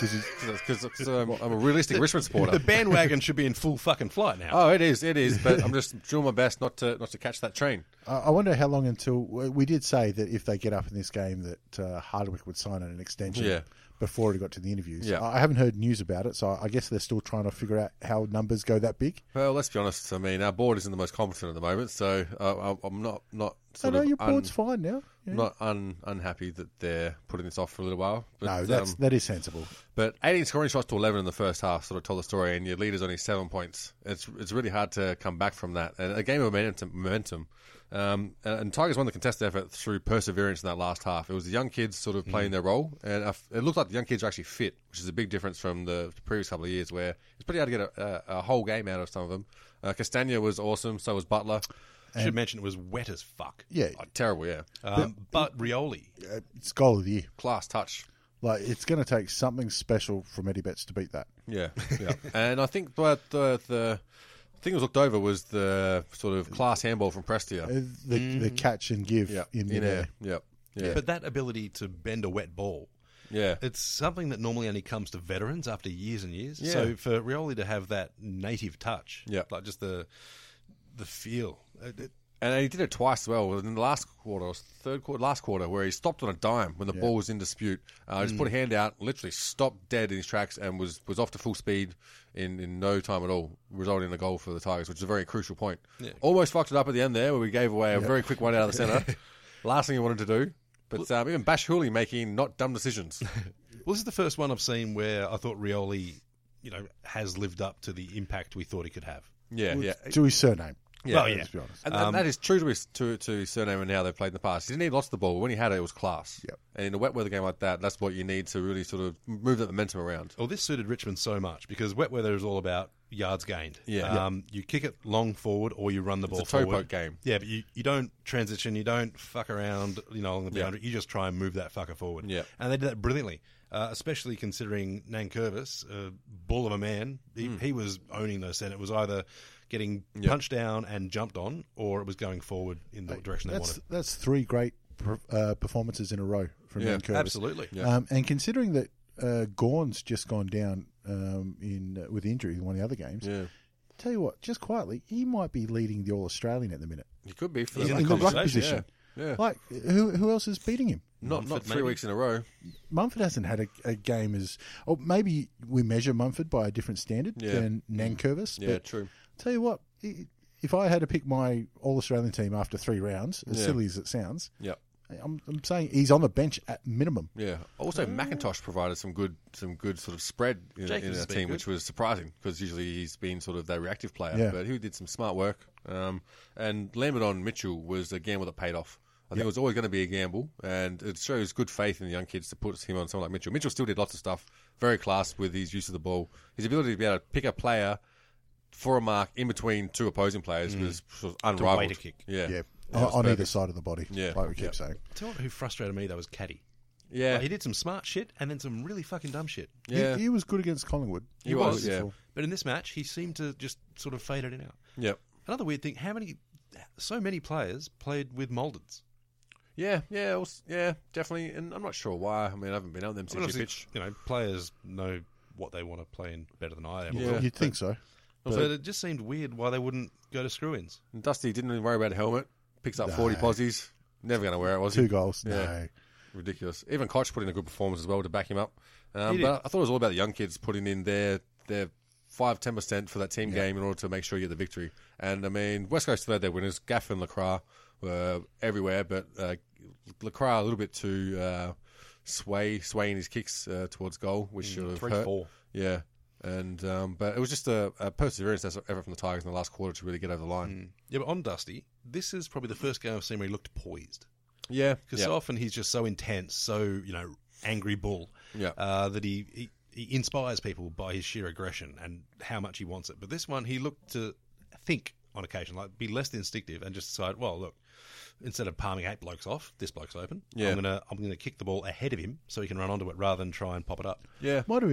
because um, I'm a realistic Richmond supporter. The bandwagon should be in full fucking flight now. Oh, it is, it is. But I'm just doing my best not to not to catch that train. I I wonder how long until we did say that if they get up in this game that uh, Hardwick would sign an extension Yeah. before it got to the interviews. Yeah. I haven't heard news about it, so I guess they're still trying to figure out how numbers go that big. Well, let's be honest. I mean, our board isn't the most competent at the moment, so uh, I'm not not I sort know of your board's un- fine now. Yeah. not un, unhappy that they're putting this off for a little while. But, no, that's um, that is sensible. But eighteen scoring shots to eleven in the first half sort of told the story, and your leader's only seven points. It's it's really hard to come back from that. And a game of momentum. momentum. Um, and, and Tigers won the contested effort through perseverance in that last half. It was the young kids sort of playing mm. their role, and I f- it looked like the young kids were actually fit, which is a big difference from the previous couple of years where it's pretty hard to get a, a, a whole game out of some of them. Uh, Castagna was awesome, so was Butler. I should mention it was wet as fuck. Yeah, Oh, terrible, yeah. Um, but Rioli. uh, it's goal of the year. Class touch. Like it's going to take something special from Eddie Betts to beat that. Yeah, yeah. And I think but the the thing that was looked over was the sort of class handball from Prestia. Uh, The, the catch and give Yeah, in in midair. air. Yep. Yeah. But that ability to bend a wet ball, Yeah. it's something that normally only comes to veterans after years and years. Yeah. So for Rioli to have that native touch, Yeah. like just the the feel. It, it, And he did it twice as well. In the last quarter, or third quarter, last quarter, where he stopped on a dime when the Yeah. ball was in dispute. Uh, just put a hand out, literally stopped dead in his tracks, and was, was off to full speed in, in no time at all, resulting in a goal for the Tigers, which is a very crucial point. Yeah. Almost fucked it up at the end there, where we gave away a very quick one out of the centre. Last thing he wanted to do. But um, even Bash Hooley making not dumb decisions. well, this is the first one I've seen where I thought Rioli, you know, has lived up to the impact we thought he could have. Yeah, yeah. To his surname. Yeah, Well, yeah. Let's be honest. And, Um, and that is true to his, to, to his surname and how they've played in the past. He didn't need lots of the ball, but when he had it, it was class. Yep. And in a wet weather game like that, that's what you need to really sort of move that momentum around. Well, this suited Richmond so much because wet weather is all about yards gained. Yeah. Um, you kick it long forward or you run the ball It's a toe forward. poke game. Yeah, but you, you don't transition, you don't fuck around, you know, along the Yeah. boundary. You just try and move that fucker forward. Yeah. And they did that brilliantly, uh, especially considering Nankervis, a bull of a man. He, Mm. he was owning those centre. It was either getting Yeah. punched down and jumped on, or it was going forward in the direction they That's wanted. that's three great per- uh, performances in a row from Yeah, Nankervis. Absolutely. Yeah. Um, and considering that uh, Gorn's just gone down um, in uh, with injury in one of the other games, Yeah. tell you what, just quietly, he might be leading the All Australian at the minute. He could be for He's the in in the the ruck conversation, position. Yeah. Yeah. Like who who else is beating him? Not Mumford, not three maybe? weeks in a row. Mumford hasn't had a, a game as, or maybe we measure Mumford by a different standard Yeah. than Nankervis. Yeah, but true. tell you what, i- if I had to pick my All Australian team after three rounds, as Yeah. silly as it sounds, Yeah. I'm, I'm saying he's on the bench at minimum. Yeah. Also, McIntosh provided some good, some good sort of spread in, Jacobs in has our been team, good. which was surprising because usually he's been sort of that reactive player. Yeah. But he did some smart work. Um, and Lambert on Mitchell was a gamble that paid off. I think it was always going to be a gamble, and it shows good faith in the young kids to put him on someone like Mitchell. Mitchell still did lots of stuff, very class with his use of the ball. His ability to be able to pick a player for a mark in between two opposing players was sort of unrivaled. wait a kick. Yeah. Yeah, That on, was on either perfect. side of the body, Yeah. like we keep Yeah. saying. Tell you what, who frustrated me, though, was Caddy. Yeah. Like, he did some smart shit and then some really fucking dumb shit. Yeah. He, he was good against Collingwood. He was, yeah. But in this match, he seemed to just sort of fade it in out. Yep. Another weird thing, how many, so many players played with Maldens? Yeah, yeah, it was- yeah, definitely. And I'm not sure why. I mean, I haven't been on them I since mean, you obviously, pitch. you know, players know what they want to play in better than I am. Yeah. You'd think so. So But- it just seemed weird why they wouldn't go to screw-ins. And Dusty didn't even worry about a helmet. Picks up No. forty posies. Never going to wear it, was Two he? goals. Yeah. No. Ridiculous. Even Koch put in a good performance as well to back him up. Um, He but did. I thought it was all about the young kids putting in their their five ten percent for that team Yeah. game in order to make sure you get the victory. And I mean, West Coast still had their winners. Gaff and Lacroix were everywhere, but uh, Lacroix a little bit too uh, sway swaying his kicks uh, towards goal, which should have Three, hurt. four. Yeah. And um, but it was just a, a perseverance effort from the Tigers in the last quarter to really get over the line. Yeah, but on Dusty, this is probably the first game I've seen where he looked poised. Yeah, Because yeah. so often he's just so intense, so, you know, angry bull, Yeah. uh, that he, he, he inspires people by his sheer aggression and how much he wants it. But this one, he looked to think on occasion, like be less instinctive and just decide, well, look, instead of palming eight blokes off, this bloke's open. Yeah. I'm gonna I'm gonna kick the ball ahead of him so he can run onto it rather than try and pop it up. yeah. Might have been just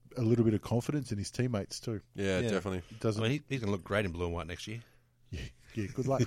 a little bit of confidence in his teammates too. Yeah, Yeah. definitely. It I doesn't. mean, he, he's going to look great in blue and white next year. Yeah, yeah, good luck.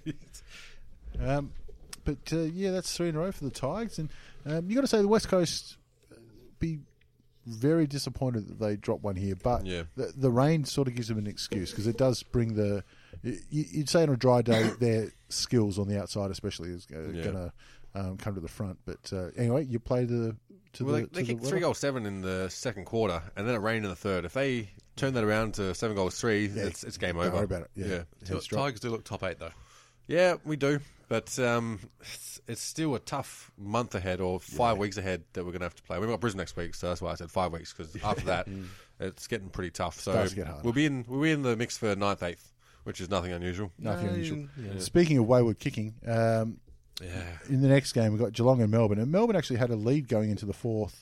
um, but uh, yeah, that's three in a row for the Tigers, and um, you got to say the West Coast uh, be very disappointed that they dropped one here. But Yeah. the, the rain sort of gives them an excuse because it does bring the. You, you'd say on a dry day, their skills on the outside, especially, is going Yeah. to um, come to the front. But uh, anyway, you play the. To Well, the, they, they to kicked the three goals seven in the second quarter, and then it rained in the third. If they turn that around to seven goals three, it's, it's game Don't over. worry about it. Yeah, yeah. Heads drop. Tigers do look top eight, though. Yeah, we do, but um, it's, it's still a tough month ahead or five weeks ahead that we're going to have to play. We've got Brisbane next week, so that's why I said five weeks because after that, it's getting pretty tough. So Starts to get harder. we'll be in we'll be in the mix for ninth, eighth, which is nothing unusual. Nothing No, unusual. yeah. Speaking of wayward kicking, um, Yeah. in the next game we've got Geelong and Melbourne, and Melbourne actually had a lead going into the fourth,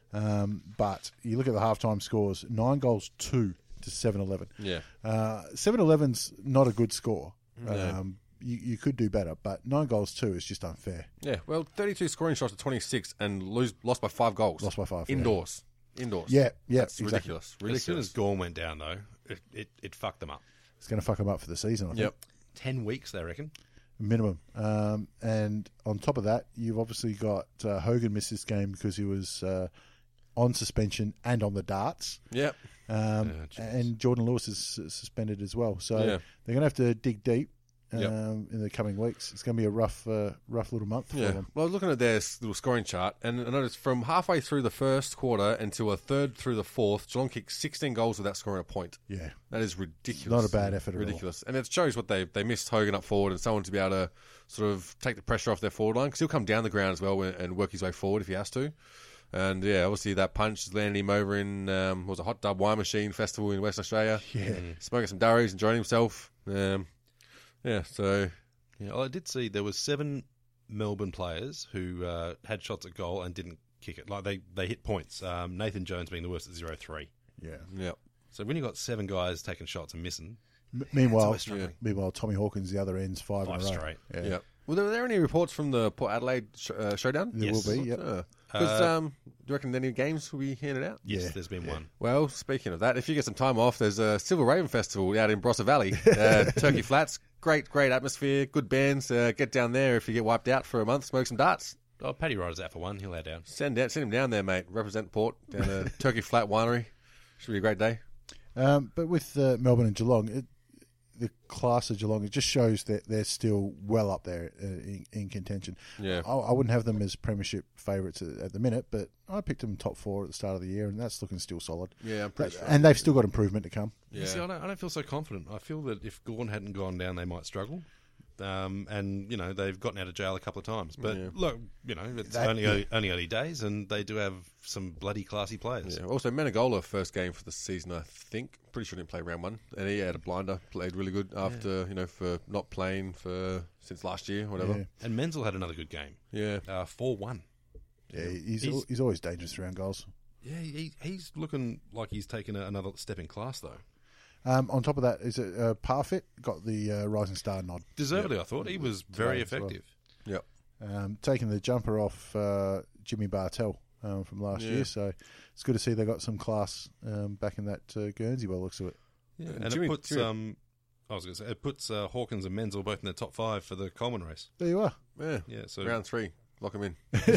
um, but you look at the halftime scores: nine goals, two to seven eleven. Yeah, Uh, seven eleven's not a good score. No. Um, you, you could do better, but nine goals, two is just unfair. yeah. Well, thirty-two scoring shots to twenty-six, and lose lost by five goals. Lost by five, yeah. indoors. Indoors. Yeah, yeah, That's exactly. ridiculous. Ridiculous. As soon as Gorn went down, though, it, it, it fucked them up. It's going to fuck them up for the season, I think. Yep. Ten weeks, they reckon. Minimum. Um, and on top of that, you've obviously got uh, Hogan missed this game because he was uh, on suspension and on the darts. Yep. Um, Yeah, jeez. and Jordan Lewis is uh, suspended as well. So Yeah. they're going to have to dig deep um, Yep. in the coming weeks. It's going to be a rough, uh, rough little month for Yeah. them. Well, I was looking at their s- little scoring chart, and I noticed from halfway through the first quarter until a third through the fourth, Geelong kicked sixteen goals without scoring a point. Yeah. That is ridiculous. Not a bad effort at all. Ridiculous. And it shows what they they missed Hogan up forward and someone to be able to sort of take the pressure off their forward line because he'll come down the ground as well and work his way forward if he has to. And yeah, obviously that punch has landed him over in um, what was a Hot Dub Wine Machine Festival in West Australia. Yeah. Smoking some durries, enjoying himself. Um, yeah, so Yeah, well, I did see there was seven Melbourne players who uh, had shots at goal and didn't kick it. Like they, they hit points. Um, Nathan Jones being the worst at zero three. Yeah. yeah. So when you got seven guys taking shots and missing, M- meanwhile, always struggling. meanwhile, Tommy Hawkins, the other ends, five, Five in a row. straight. Yeah. Yeah. Well, were there any reports from the Port Adelaide sh- uh, showdown? There Yes. will be, yep. Because Uh, um, do you reckon any games will be handed out? yes, Yeah. there's been one. Well, speaking of that, if you get some time off, there's a Silver Raven Festival out in Barossa Valley, uh, Turkey Flats. Great, great atmosphere, good bands. Uh, get down there if you get wiped out for a month, smoke some darts. Oh, Paddy Ryder's out for one. He'll head down. Send down, send him down there, mate. Represent Port down at Turkey Flat Winery. Should be a great day. Um, but with uh, Melbourne and Geelong, it, the class of Geelong, it just shows that they're still well up there uh, in, in contention. Yeah. I, I wouldn't have them as premiership favourites at, at the minute, but I picked them top four at the start of the year, and that's looking still solid. Yeah, I'm pretty sure. And they've still got improvement to come. Yeah. See, I don't, I don't feel so confident. I feel that if Gorn hadn't gone down, they might struggle. Um, and, you know, they've gotten out of jail a couple of times. But, Yeah. look, you know, it's That- only, yeah. early, only early days, and they do have some bloody classy players. Yeah. Also, Menegola, first game for the season, I think. Pretty sure he didn't play round one. And he had a blinder, played really good after, you know, for not playing for since last year, whatever. Yeah, And Menzel had another good game. Yeah. Uh, four one. yeah he's, He's- he's always dangerous around goals. Yeah, he, he's looking like he's taken a, another step in class, though. Um, on top of that, is it uh, Parfit got the uh, Rising Star nod, Deservedly, I thought. He was very Today as well. effective. Yep. um, taking the jumper off uh, Jimmy Bartell um, from last Yeah. year. So it's good to see they got some class um, back in that uh, Guernsey. By the looks of it. Yeah, And and Jimmy- it puts Jimmy- um, I was going to say it puts uh, Hawkins and Menzel both in the top five for the Coleman race. There you are. Yeah. Yeah, so Round three. Lock him in.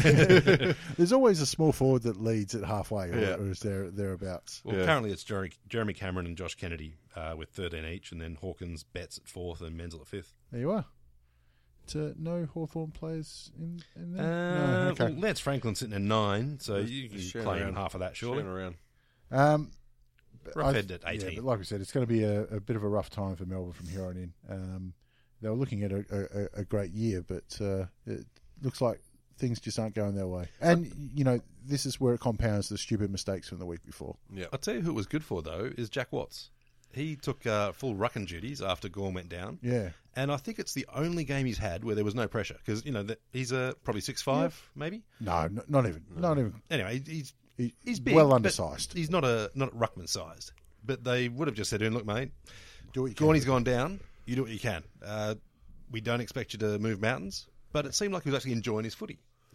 There's always a small forward that leads at halfway, or, Yeah. or is there thereabouts? well, Yeah. currently it's Jeremy, Jeremy Cameron and Josh Kennedy uh, with thirteen each, and then Hawkins, Betts at fourth, and Menzel at fifth. There you are. To no Hawthorn players in, in there? Uh, no, okay. well, Lance Franklin sitting at nine, so Just- you can just sharing claim around. half of that, surely. Sharing around. Um, but Roughhead I- at eighteen. Yeah, but like we said, it's going to be a, a bit of a rough time for Melbourne from here on in. Um, they were looking at a, a, a great year, but uh, it looks like things just aren't going their way. And, you know, this is where it compounds the stupid mistakes from the week before. Yeah. I'll tell you who it was good for, though, is Jack Watts. He took uh, full rucking duties after Gorn went down. Yeah. And I think it's the only game he's had where there was no pressure. Because, you know, that he's uh, probably six five, maybe. No, n- not even. Not even. Anyway, he's He, he's big. well but undersized. He's not a not ruckman sized. But they would have just said to him, look, mate, Do what you can. Gorney's gone down. You do what you can. Uh, we don't expect you to move mountains. But it seemed like he was actually enjoying his footy.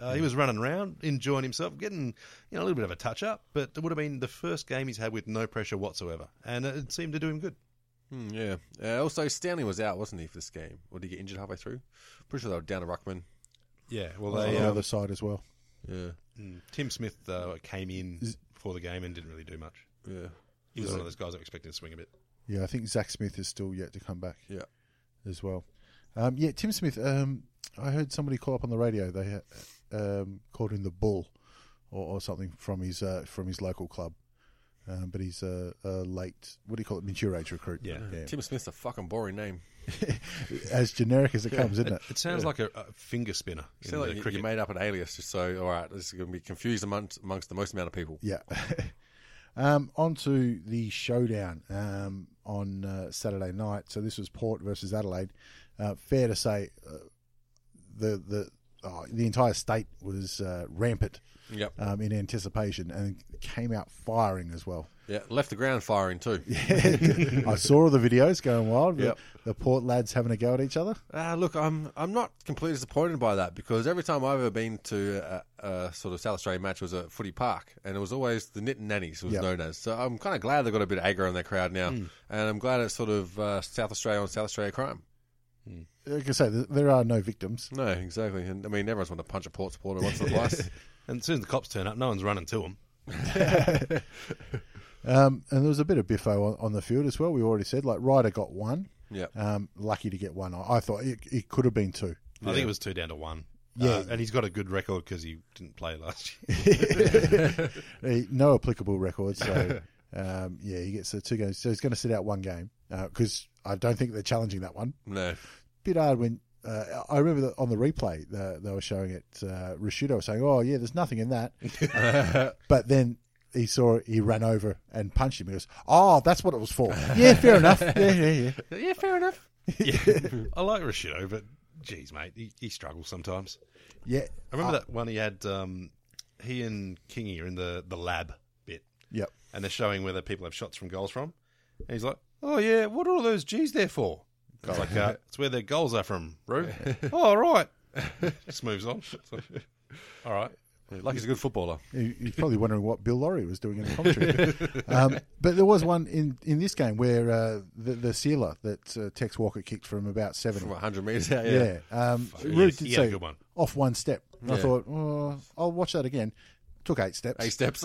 Uh, he was running around, enjoying himself, getting you know a little bit of a touch up, but it would have been the first game he's had with no pressure whatsoever, and it seemed to do him good. Mm, yeah. Uh, also, Stanley was out, wasn't he, for this game? Or did he get injured halfway through? Pretty sure they were down to Ruckman. Yeah, well, on they the um, other side as well. Yeah. mm, Tim Smith uh, came in before the game and didn't really do much. Yeah. He was So- one of those guys I'm expecting to swing a bit. Yeah, I think Zach Smith is still yet to come back. Yeah. As well. Um, yeah, Tim Smith. Um, I heard somebody call up on the radio. They um, called him the Bull, or, or something from his uh, from his local club. Um, but he's a, a late, what do you call it, mature age recruit. Yeah. yeah. Tim Smith's a fucking boring name. As generic as it comes, isn't it? It sounds like a, a finger spinner in Sound the like you, cricket. you made up an alias just so, all right, this is going to be confused amongst, amongst the most amount of people. Yeah. um, on to the showdown um, on uh, Saturday night. So this was Port versus Adelaide. Uh, fair to say, uh, the the oh, the entire state was uh, rampant Yep. um, in anticipation and came out firing as well. Yeah, left the ground firing too. I saw all the videos going wild. The, Yep. the Port lads having a go at each other. Uh, look, I'm I'm not completely disappointed by that because every time I've ever been to a, a sort of South Australian match was at Footy Park, and it was always the Knit and Nannies, it was Yep. known as. So I'm kind of glad they've got a bit of aggro in their crowd now, and I'm glad it's sort of uh, South Australia on South Australia crime. Like I say, th- there are no victims. No, exactly. And I mean, everyone's wanted to punch a Port supporter once or twice. And as soon as the cops turn up, no one's running to them. Um, and there was a bit of biffo on, on the field as well. We already said, like Ryder got one. Yeah. Um, lucky to get one. I I thought it, it could have been two. I think it was two down to one. Yeah. Uh, and he's got a good record because he didn't play last year. Eh, no applicable record. So, um, yeah, he gets the two games. So he's going to sit out one game because I don't think they're challenging that one. No. Bit hard when uh, I remember that on the replay the, they were showing it. Uh, Rashudo was saying, "Oh yeah, there's nothing in that," but then he saw it, he ran over and punched him. He goes, "Oh, that's what it was for." Yeah, fair enough. Yeah, yeah, yeah. Yeah, fair enough. yeah. I like Rashido, but geez, mate, he, he struggles sometimes. Yeah, I remember that one he had, um, he and Kingy are in the, the lab bit, Yep. and they're showing where the people have shots from goals from. And he's like, "Oh, yeah, what are all those G's there for?" It's like, uh, it's where their goals are from, bro. Oh, right. Just moves on. So, all right. Like he's a good footballer. He- He's probably wondering what Bill Laurie was doing in the commentary. um, but there was one in, in this game where uh, the, the sealer that uh, Tex Walker kicked from about seven. From one hundred metres out, Yeah. yeah. Um, Yes, Rude did he had a say good one. off one step. And I Yeah. thought, oh, I'll watch that again. Took eight steps. Eight steps.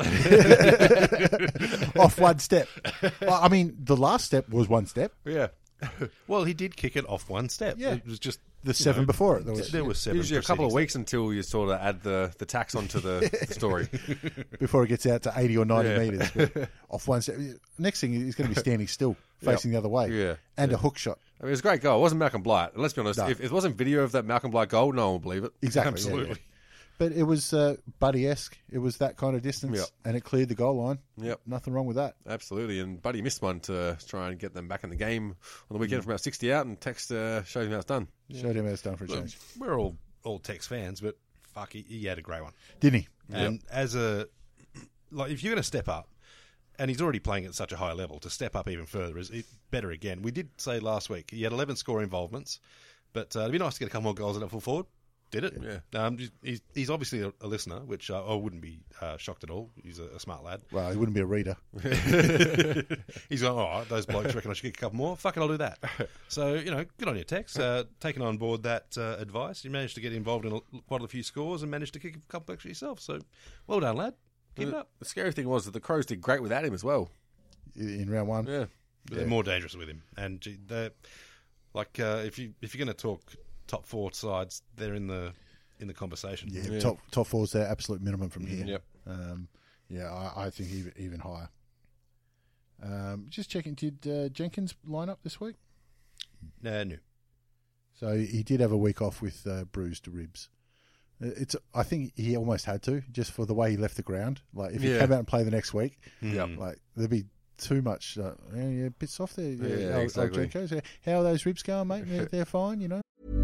Off one step. Well, I mean, the last step was one step. yeah. Well, he did kick it off one step. Yeah. It was just The you seven know, before it. There was, There were seven. Usually a couple of proceedings. weeks until you sort of add the, the tax onto the story. before it gets out to eighty or ninety Yeah. metres. But off one step. Next thing, he's going to be standing still, facing the other way. Yeah. And a hook shot. I mean, it was a great goal. It wasn't Malcolm Blight. And let's be honest, No. if it wasn't video of that Malcolm Blight goal, no one would believe it. Exactly. yeah, Absolutely. yeah. But it was uh, Buddy-esque. It was that kind of distance. Yep. And it cleared the goal line. Yep. Nothing wrong with that. Absolutely. And Buddy missed one to try and get them back in the game on the weekend from about sixty out, and Tex uh, showed him how it's done. Showed him how it's done for a Look, change. we're all all Tex fans, but fuck, he, he had a great one. Didn't he? And as a like, if you're going to step up, and he's already playing at such a high level, to step up even further is it better again. We did say last week he had eleven score involvements, but uh, it'd be nice to get a couple more goals at full forward. Did it? Yeah. Um, he's, he's obviously a, a listener, which uh, I wouldn't be uh, shocked at all. He's a, a smart lad. Well, he wouldn't be a reader. He's going, all right, those blokes reckon I should get a couple more. Fucking, I'll do that. So, you know, good on you, Tex. Uh, taking on board that uh, advice. You managed to get involved in a, quite a few scores and managed to kick a couple extra yourself. So, well done, lad. Keep it The, up. the scary thing was that the Crows did great without him as well. In round one. Yeah. But they're more dangerous with him. And gee, they're, like, uh, if, you, if you're going to talk top four sides, they're in the in the conversation. Yeah, Yeah. top top four's their absolute minimum from here. Yep. Um, yeah, I, I think even even higher. Um, just checking, did uh, Jenkins line up this week? Uh, no. So he did have a week off with uh, bruised ribs. It's I think he almost had to, just for the way he left the ground. Like if he Yeah. came out and play the next week, Yep. like there'd be too much. Uh, yeah, yeah, a bit soft there. Yeah, Yeah, old- old exactly. Jenkos. Yeah. How are those ribs going, mate? They're, they're fine, you know.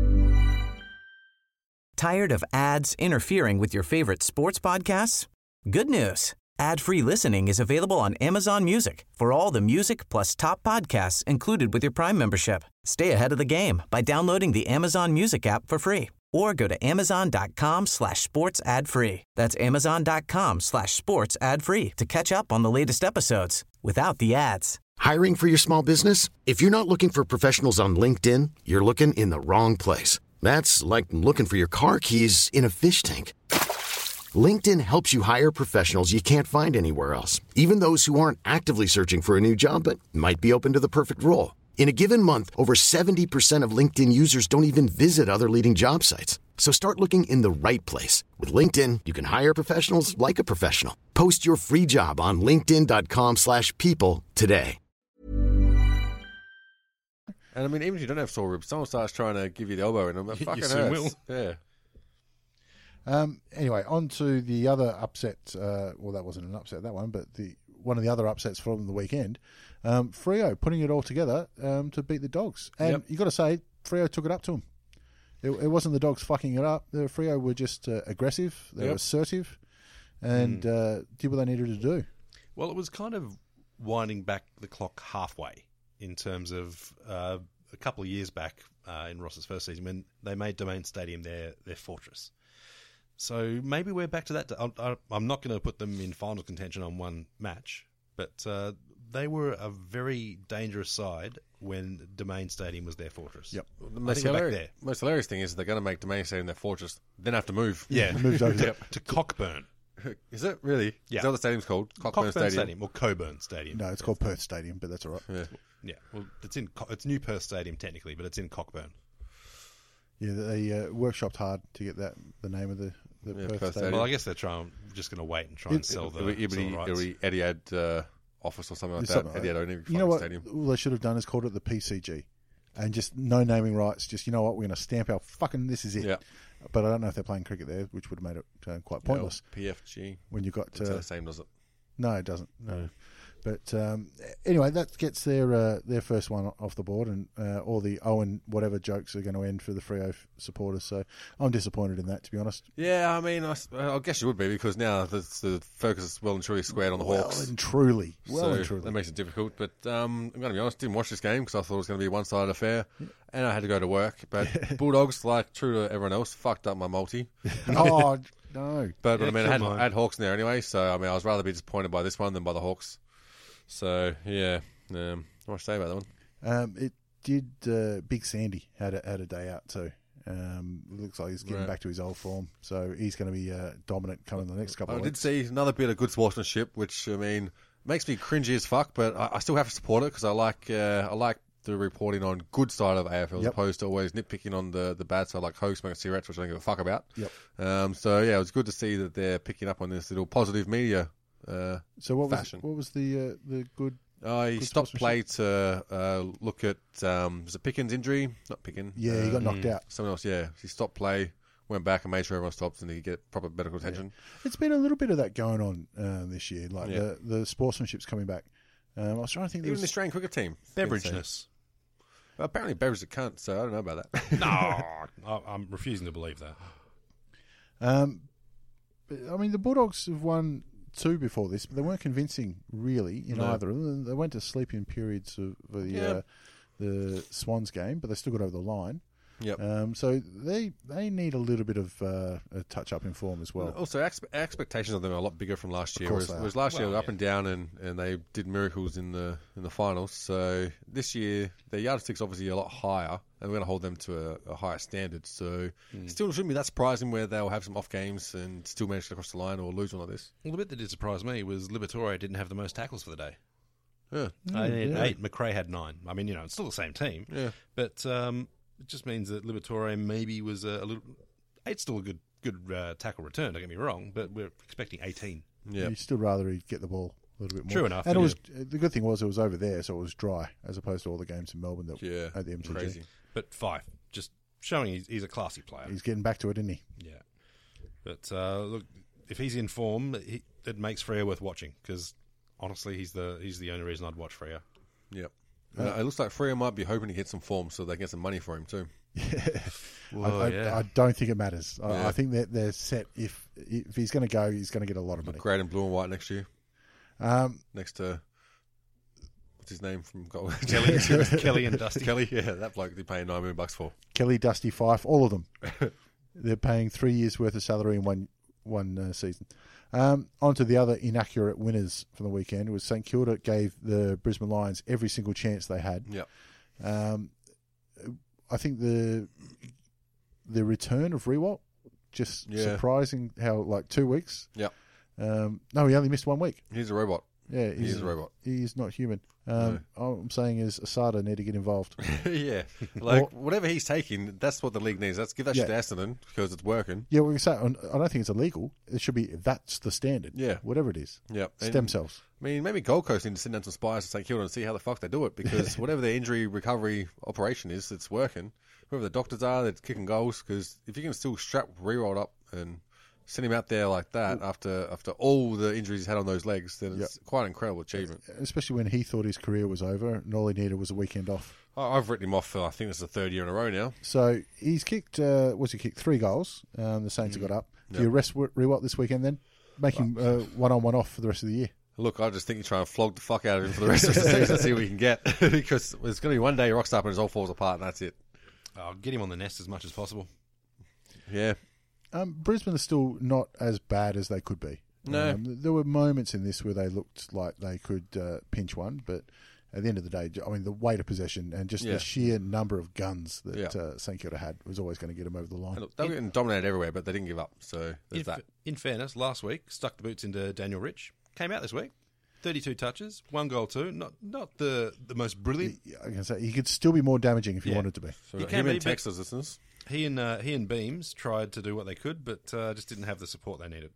Tired of ads interfering with your favorite sports podcasts? Good news. Ad-free listening is available on Amazon Music for all the music plus top podcasts included with your Prime membership. Stay ahead of the game by downloading the Amazon Music app for free or go to amazon.com slash sports ad free. That's amazon.com slash sports ad free to catch up on the latest episodes without the ads. Hiring for your small business? If you're not looking for professionals on LinkedIn, you're looking in the wrong place. That's like looking for your car keys in a fish tank. LinkedIn helps you hire professionals you can't find anywhere else, even those who aren't actively searching for a new job but might be open to the perfect role. In a given month, over seventy percent of LinkedIn users don't even visit other leading job sites. So start looking in the right place. With LinkedIn, you can hire professionals like a professional. Post your free job on linkedin.com slash people today. And I mean, even if you don't have sore ribs, someone starts trying to give you the elbow in them, it You fucking soon hurts. will. Yeah. Um, anyway, on to the other upset. Uh, well, that wasn't an upset, that one, but the one of the other upsets from the weekend. Um, Freo putting it all together um, to beat the Dogs. And Yep. you got to say, Freo took it up to them. It, it wasn't the Dogs fucking it up. The Freo were just uh, aggressive. They were Yep. assertive and uh, did what they needed to do. Well, it was kind of winding back the clock halfway in terms of uh, a couple of years back uh, in Ross's first season when they made Domain Stadium their, their fortress. So maybe we're back to that. I'm, I'm not going to put them in final contention on one match, but uh, they were a very dangerous side when Domain Stadium was their fortress. Yep. The I most, think we're back hilarious, there. most hilarious thing is they're going to make Domain Stadium their fortress, then have to move. Yeah, Moved over to, to Cockburn. Is it really? Yeah. Is that what the stadium's called? Cockburn, Cockburn, Stadium. or Coburn Stadium. No, it's called Perth Stadium, but that's all right. Yeah. Yeah, well, it's in Co- it's New Perth Stadium technically, but it's in Cockburn. Yeah, they uh, workshopped hard to get that the name of the, the Yeah, Perth, Perth Stadium. Well, I guess they're trying just going to wait and try and It- sell the, It'll be, sell the it'll rights. be Etihad uh, office or something like It's that. something like Etihad that. only You know what? Stadium. All they should have done is called it the P C G, and just no naming rights. Just you know what, we're going to stamp our fucking this is it. Yeah. But I don't know if they're playing cricket there, which would have made it uh, quite pointless. P F G. When you got It's uh, the same, does it? no, it doesn't. No, but um, anyway, that gets their uh, their first one off the board, and uh, all the Owen whatever jokes are going to end for the Freo f- supporters. So I'm disappointed in that, to be honest. Yeah, I mean, I, s- I guess you would be because now the, the focus is well and truly squared on the Well Hawks. and truly, well so and truly. that makes it difficult. But um, I'm going to be honest, didn't watch this game because I thought it was going to be a one-sided affair, and I had to go to work. But Bulldogs, like true to everyone else, fucked up my multi. oh no! But Yeah, I mean, I had, killed mine. I had Hawks in there anyway, so I mean, I was rather be disappointed by this one than by the Hawks. So yeah, um, what to say about that one? Um, it did. Uh, Big Sandy had a, had a day out too. Um, it looks like he's getting Right. back to his old form, so he's going to be uh, dominant coming the next couple I of did weeks. see another bit of good sportsmanship, which I mean makes me cringy as fuck, but I, I still have to support it because I like uh, I like the reporting on good side of A F L as Yep. opposed to always nitpicking on the, the bad side, like Hogue smoking cigarettes, which I don't give a fuck about. Yep. Um, so yeah, it was good to see that they're picking up on this little positive media. Uh, So what was fashion. what was the uh, the good? uh, he Good stopped play sportsmanship. to uh, look at um, was it Pickens' injury? Not Pickens. Yeah, he uh, got knocked out. Someone else. Yeah, he stopped play, went back and made sure everyone stopped and he get proper medical attention. It's been a little bit of that going on uh, this year. Like Yeah. the the sportsmanship's coming back. Um, I was trying to think. There Even the was, Australian cricket team. Beverageness. Well, apparently Beveridge a cunt, so I don't know about that. No, I- I'm refusing to believe that. um, but, I mean, the Bulldogs have won two before this, but they weren't convincing really in No. either of them. They went to sleep in periods of the Yeah. uh, the Swans game, but they still got over the line. Yep. Um, so they they need a little bit of uh, a touch up in form as well. Also, ex- expectations of them are a lot bigger from last year. course Whereas, they are. whereas last year Well, they were up yeah. and down, and, and they did miracles in the in the finals. So this year their yardstick's obviously a lot higher, and we're going to hold them to a, a higher standard. So still shouldn't be that surprising where they'll have some off games and still manage to cross the line or lose one like this. Well, the bit that did surprise me was Liberatore didn't have the most tackles for the day. Yeah, I had yeah. eight. McRae had nine. I mean, you know, it's still the same team. yeah. But um, it just means that Liberatore maybe was a, a little. Eight's still a good good uh, tackle return. Don't get me wrong, but we're expecting eighteen. Yeah. You'd still rather he'd get the ball a little bit more. True enough, And it yeah. was the good thing was it was over there, so it was dry as opposed to all the games in Melbourne that Yeah, at the M C G. crazy. But five, just showing he's, he's a classy player. He's getting back to it, isn't he? Yeah. But uh, look, if he's in form, he, it makes Freo worth watching because honestly, he's the he's the only reason I'd watch Freo. Yep. Uh, it looks like Freo might be hoping to get some form so they get some money for him too. Whoa, I, I, yeah. I don't think it matters. I, Yeah. I think that they're set. If if he's going to go, he's going to get a lot of Look money. great in blue and white next year. Um, Next to what's his name from Gold? Kelly, Kelly and Dusty. Kelly, yeah, that bloke they're paying nine million bucks for. Kelly, Dusty, Fife, all of them. They're paying three years' worth of salary in one one uh, season. Um, on to the other inaccurate winners from the weekend. It was St Kilda gave the Brisbane Lions every single chance they had. Yep. Um, I think the the return of Riewoldt, just Yeah. surprising how, like, two weeks. Yep. Um, no, he only missed one week. He's a robot. Yeah, He he's is a robot. He's not human. Um, All I'm saying is Asada need to get involved. yeah. Like, Or- whatever he's taking, that's what the league needs. Let's give that Yeah. shit to Essendon because it's working. Yeah, we can say I don't think it's illegal. It should be that's the standard. Yeah. whatever it is. Yep. And- Stem cells. I mean, maybe Gold Coast need to send down some spies to St Kilda and see how the fuck they do it because whatever their injury recovery operation is, it's working. Whoever the doctors are, they're kicking goals because if you can still strap Riewoldt up and send him out there like that after after all the injuries he's had on those legs, then it's quite an incredible achievement. Especially when he thought his career was over and all he needed was a weekend off. I- I've written him off for, I think this is the third year in a row now. So he's kicked, uh, what's he kicked? Three goals. Um, the Saints have got up. Do Yep. you rest Riewoldt this weekend then? Make him uh, one-on-one off for the rest of the year. Look, I just think you try and flog the fuck out of him for the rest of the season and see what we can get because there's going to be one day he rocks up and it all falls apart and that's it. I'll get him on the nest as much as possible. Yeah. Um, Brisbane are still not as bad as they could be. No. Um, there were moments in this where they looked like they could uh, pinch one, but at the end of the day, I mean, the weight of possession and just Yeah. the sheer number of guns that Yeah. uh, St Kilda had was always going to get them over the line. And look, they were getting dominated everywhere, but they didn't give up. So there's In, that. fa- in fairness, last week, stuck the boots into Daniel Rich. Came out this week. thirty-two touches, one goal too. Not not the, the most brilliant. He, I can say he could still be more damaging if he Yeah. wanted to be. So He him can be, and but- Texas listeners. He and uh, he and Beams tried to do what they could, but uh, just didn't have the support they needed.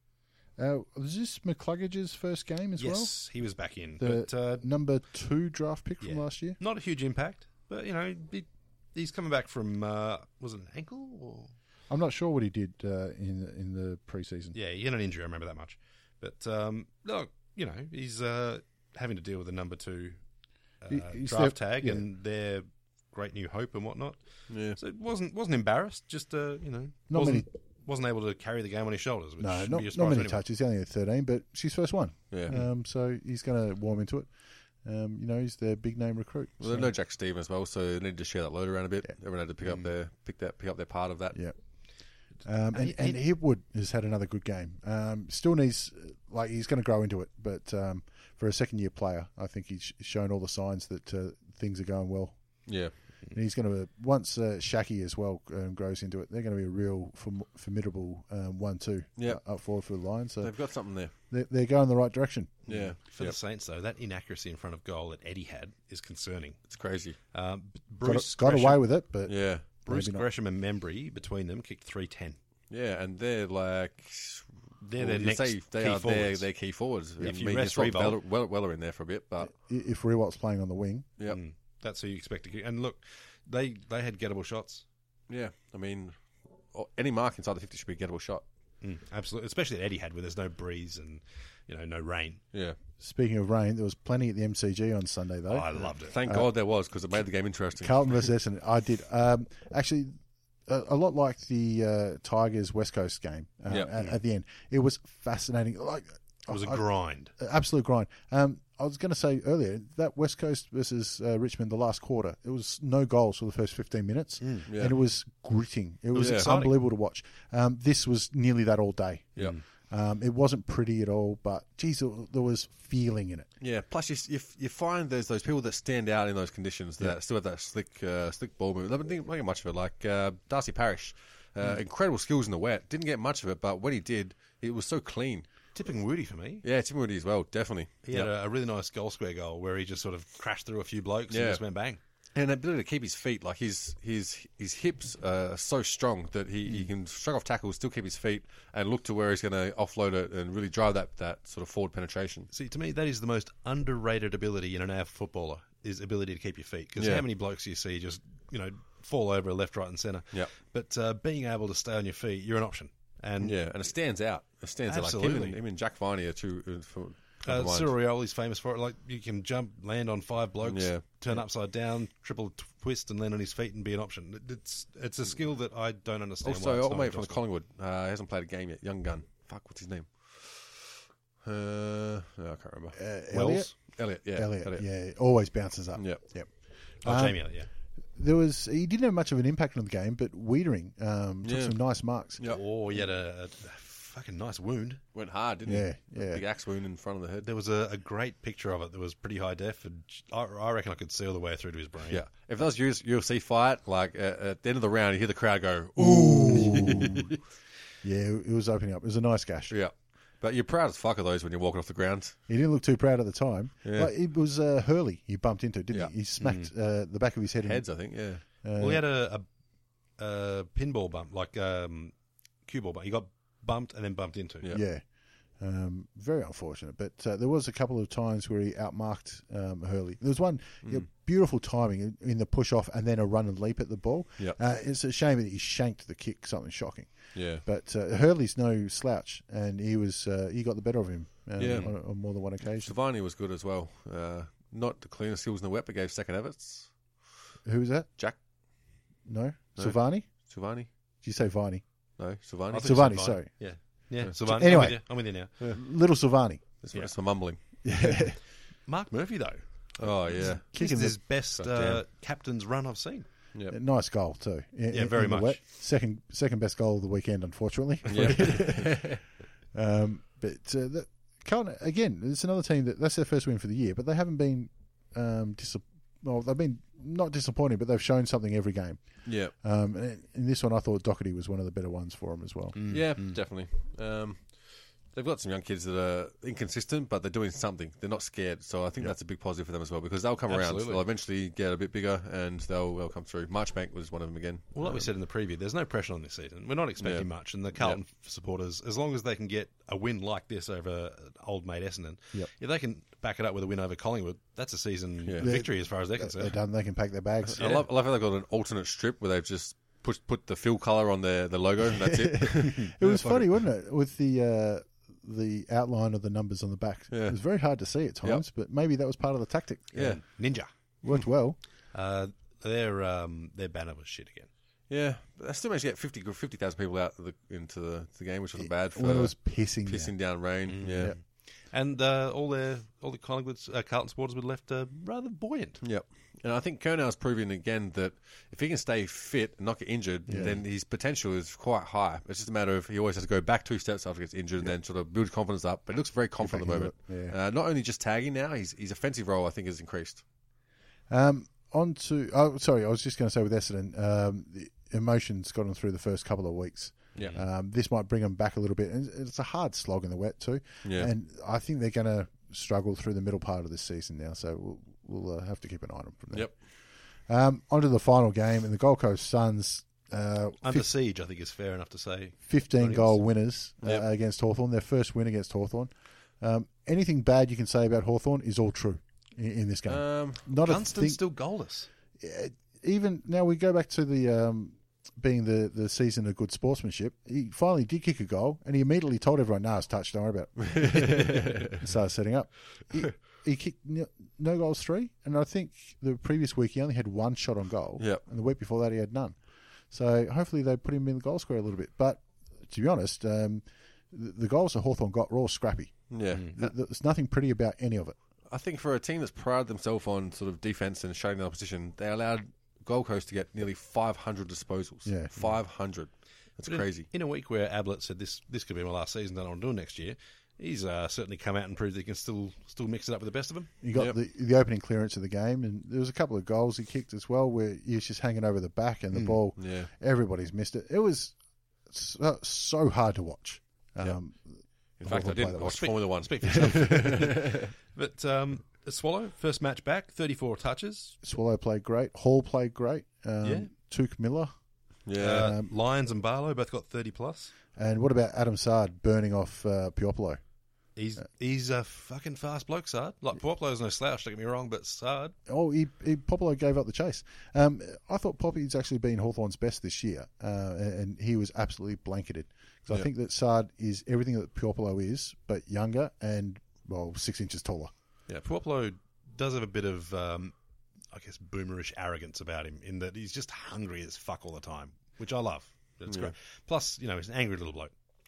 Uh, was this McCluggage's first game as yes, he was back in, well? The but uh, number two draft pick from yeah. last year. not a huge impact. But you know, he, he's coming back from uh, was it an ankle or I'm not sure what he did uh, in in the preseason. yeah, he had an injury. I remember that much. But um, look, you know, he's uh, having to deal with the number two uh, He- he's draft their- tag yeah. and their great new hope and whatnot. Yeah. So it wasn't wasn't embarrassed. Just uh, you know, Not wasn't, many- wasn't able to carry the game on his shoulders. Which No, should not, be a not surprise many to anyone. touches. He only had thirteen, but she's first one. Yeah. Um, so he's going to warm into it. Um, you know, he's their big name recruit. Well, so- there's no Jack Stephen as well, so they need to share that load around a bit. Everyone had to pick up their pick that pick up their part of that. Yeah. Um, and, He- and he- Hipwood has had another good game. Um, still needs, like, he's going to grow into it. But um, for a second year player, I think he's shown all the signs that uh, things are going well. Yeah. And he's going to, once uh, Shaki as well um, grows into it, they're going to be a real form- formidable um, one two Yeah. up forward for the Lions. So They've got something there. they're, they're going the right direction. Yeah. For Yep. the Saints, though, that inaccuracy in front of goal that Eddie had is concerning. It's crazy. Um, Got, Bruce got Gresham, away with it, but Yeah. Bruce maybe not. Gresham and Membry between them kicked three ten. Yeah, and they're like They're well, their you next say they key are their, forwards. their key forwards. If I you mean, rest you thought Riewoldt- Weller, Weller in there for a bit, but i- if Riewolt's playing on the wing, yeah, Mm, that's who you expect to kick. And look, they they had gettable shots. yeah. I mean, o- any mark inside the fifty should be a gettable shot. Mm, absolutely, especially that Eddie had, where there's no breeze and you know no rain. Yeah. speaking of rain, there was plenty at the M C G on Sunday, though. Oh, I loved it. Thank Uh, God there was because it made the game interesting. Carlton versus Essendon. I did. Um, actually, a, a lot like the uh, Tigers West Coast game uh, Yep. at, at the end. It was fascinating. Like It was a I- grind. absolute grind. Um, I was going to say earlier that West Coast versus uh, Richmond, the last quarter, it was no goals for the first fifteen minutes, yeah. and it was gritting. It was Yeah. unbelievable to watch. Um, this was nearly that all day. Yeah. Um, it wasn't pretty at all, but geez, there was feeling in it. Yeah. Plus, you, you you find there's those people that stand out in those conditions that still have that slick uh, slick ball movement. They didn't get much of it. Like uh, Darcy Parish, uh, incredible skills in the wet. Didn't get much of it, but when he did, it was so clean. Tipping Woody for me. Yeah, Tim Woody as well, definitely. He had a, a really nice goal square goal where he just sort of crashed through a few blokes Yeah. and just went bang. And the ability to keep his feet, like his his his hips are so strong that he, he can shrug off tackles, still keep his feet, and look to where he's going to offload it and really drive that, that sort of forward penetration. See, to me, that is the most underrated ability in an A F footballer, is ability to keep your feet. Because Yeah. how many blokes do you see just, you know, fall over left, right and centre? Yep. But uh, being able to stay on your feet, you're an option. And Yeah, and it stands out. It stands out. Like him Absolutely. and, him and Jack Viney are two. Uh, for, uh, combined. Cyril Rioli's famous for it. Like, you can jump, land on five blokes, Yeah. turn upside down, triple t- twist and land on his feet and be an option. It- It's it's a skill that I don't understand why Also, it's old not mate from the adjusted. Collingwood. Uh, he hasn't played a game yet. Young gun. Fuck, what's his name? Uh, no, I can't remember. Uh, Wells? Elliot, Elliot, yeah. Elliot, yeah, always bounces up. Yep. yep. Oh, Um, Jamie Elliott, yeah. there was he didn't have much of an impact on the game, but Wiedering um, took Yeah. some nice marks. Yep. Oh, he had a, a fucking nice wound. Went hard, didn't Yeah, he? yeah. Big axe wound in front of the head. There was a, a great picture of it that was pretty high def, and I, I reckon I could see all the way through to his brain. Yeah. If that was a U F C fight, like at, at the end of the round, you hear the crowd go, ooh. Yeah, it was opening up. It was a nice gash. Yeah. But you're proud as fuck of those when you're walking off the ground. He didn't look too proud at the time. Yeah. Like, it was uh, Hurley he bumped into, didn't Yeah. he? He smacked uh, the back of his head. Heads, I think, yeah. And, uh, Well, he had a, a, a pinball bump, like um, cue ball bump. He got bumped and then bumped into. Yeah. yeah. Um, very unfortunate. But uh, there was a couple of times where he outmarked um, Hurley. There was one Mm. you know, beautiful timing in, in the push off and then a run and leap at the ball. Yep. Uh, it's a shame that he shanked the kick, something shocking. Yeah. But uh, Hurley's no slouch, and he was uh, he got the better of him um, Yeah. on, on more than one occasion. Savani was good as well. Uh, not the cleanest skills in the wet, but gave second efforts. Who was that? Jack No? No. Silvani? Savani? Did you say Viney? No, I Savani. think Silvani, Silvani. sorry. Yeah. Yeah, Yeah. Silvani. Anyway. I'm with you, I'm with you now. Little Silvani. That's, Yeah. that's my mumbling. Yeah. Mark Murphy, though. Oh, yeah. This Kicking is the- his best God uh, damn. captain's run I've seen. Yep. Nice goal too. In, Yeah, in- very in the much. wet. Second, second best goal of the weekend, unfortunately. Yeah. um, but uh, the, Carlton, again, it's another team that that's their first win for the year, but they haven't been um, dis- well, they've been not disappointing, but they've shown something every game. Yeah. Um, and in this one, I thought Doherty was one of the better ones for them as well. Yeah, definitely. Um, they've got some young kids that are inconsistent, but they're doing something. They're not scared, so I think that's a big positive for them as well because they'll come Absolutely. around. They'll eventually get a bit bigger, and they'll they'll come through. Marchbank was one of them again. Well, like we Um, said in the preview, there's no pressure on this season. We're not expecting Yeah. much, and the Carlton supporters, as long as they can get a win like this over old mate Essendon, Yep. if they can back it up with a win over Collingwood, that's a season Yeah. victory as far as they're They're concerned. done. They can pack their bags. I, love, I love how they've got an alternate strip where they've just put put the fill colour on their, their logo, and that's it. It was funny, wasn't it, with the uh, the outline of the numbers on the back. Yeah. It was very hard to see at times, but maybe that was part of the tactic. Yeah. Ninja. Worked well. Uh, their um, their banner was shit again. Yeah, but they still managed to get fifty fifty thousand people out of the, into the, the game, which wasn't bad for When it was pissing, pissing down. down rain. Yeah. Yep. And uh, all their all the Collingwood uh, Carlton supporters were left uh, rather buoyant. Yep. And I think Kernow's proving again that if he can stay fit and not get injured, then his potential is quite high. It's just a matter of he always has to go back two steps after he gets injured and then sort of build confidence up. But he looks very confident at the back moment. into it, Uh, not only just tagging now, his, his offensive role, I think, has increased. Um, on to, oh, sorry, I was just going to say with Essendon, um, the emotions got them through the first couple of weeks. Yeah. Um, this might bring them back a little bit. And it's a hard slog in the wet too. Yeah. And I think they're going to struggle through the middle part of this season now. So we'll, we'll uh, have to keep an eye on them from there. Yep. Um, on to the final game, and the Gold Coast Suns, uh, Under siege, I think is fair enough to say. fifteen Brilliant. goal winners uh, Yep. against Hawthorn. Their first win against Hawthorn. Um, anything bad you can say about Hawthorn is all true in, in this game. Um, Not a Gunston's thing. still goalless. Even now, we go back to the um, being the, the season of good sportsmanship. He finally did kick a goal, and he immediately told everyone, "No, it's touched. Don't worry about it." And started setting up. He, he kicked no, no goals, three, and I think the previous week he only had one shot on goal. Yep. And the week before that he had none. So hopefully they put him in the goal square a little bit. But to be honest, um, the, the goals that Hawthorn got were all scrappy. yeah. Th- There's nothing pretty about any of it. I think for a team that's prided themselves on sort of defence and shutting down opposition, they allowed Gold Coast to get nearly five hundred disposals. Yeah. five hundred. That's But in- crazy. In, a week where Ablett said this this could be my last season, don't know what I'm doing next year, he's uh, certainly come out and proved that he can still still mix it up with the best of them. You got Yep. the the opening clearance of the game, and there was a couple of goals he kicked as well, where he was just hanging over the back, and the ball. Yeah. Everybody's missed it. It was so, so hard to watch. Um, In fact, I Hawthorn play didn't. that I was Speak- Formula One. Speak for yourself. But um, Swallow, first match back, thirty-four touches. Swallow played great. Hall played great. Um, Yeah. Took Miller. Yeah. Uh, Um, Lyons and Barlow both got thirty plus. And what about Adam Sard burning off uh, Piopolo? He's he's a fucking fast bloke, Sard. Like Poplo's no slouch, don't get me wrong, but Sard. Oh, he, he Popolo gave up the chase. Um, I thought Poppy's actually been Hawthorn's best this year, uh, and, and he was absolutely blanketed. Because I Yep. think that Sard is everything that Piopolo is, but younger and, well, six inches taller. Yeah, Poplo does have a bit of, um, I guess, boomerish arrogance about him in that he's just hungry as fuck all the time, which I love. It's great. Plus, you know, he's an angry little bloke.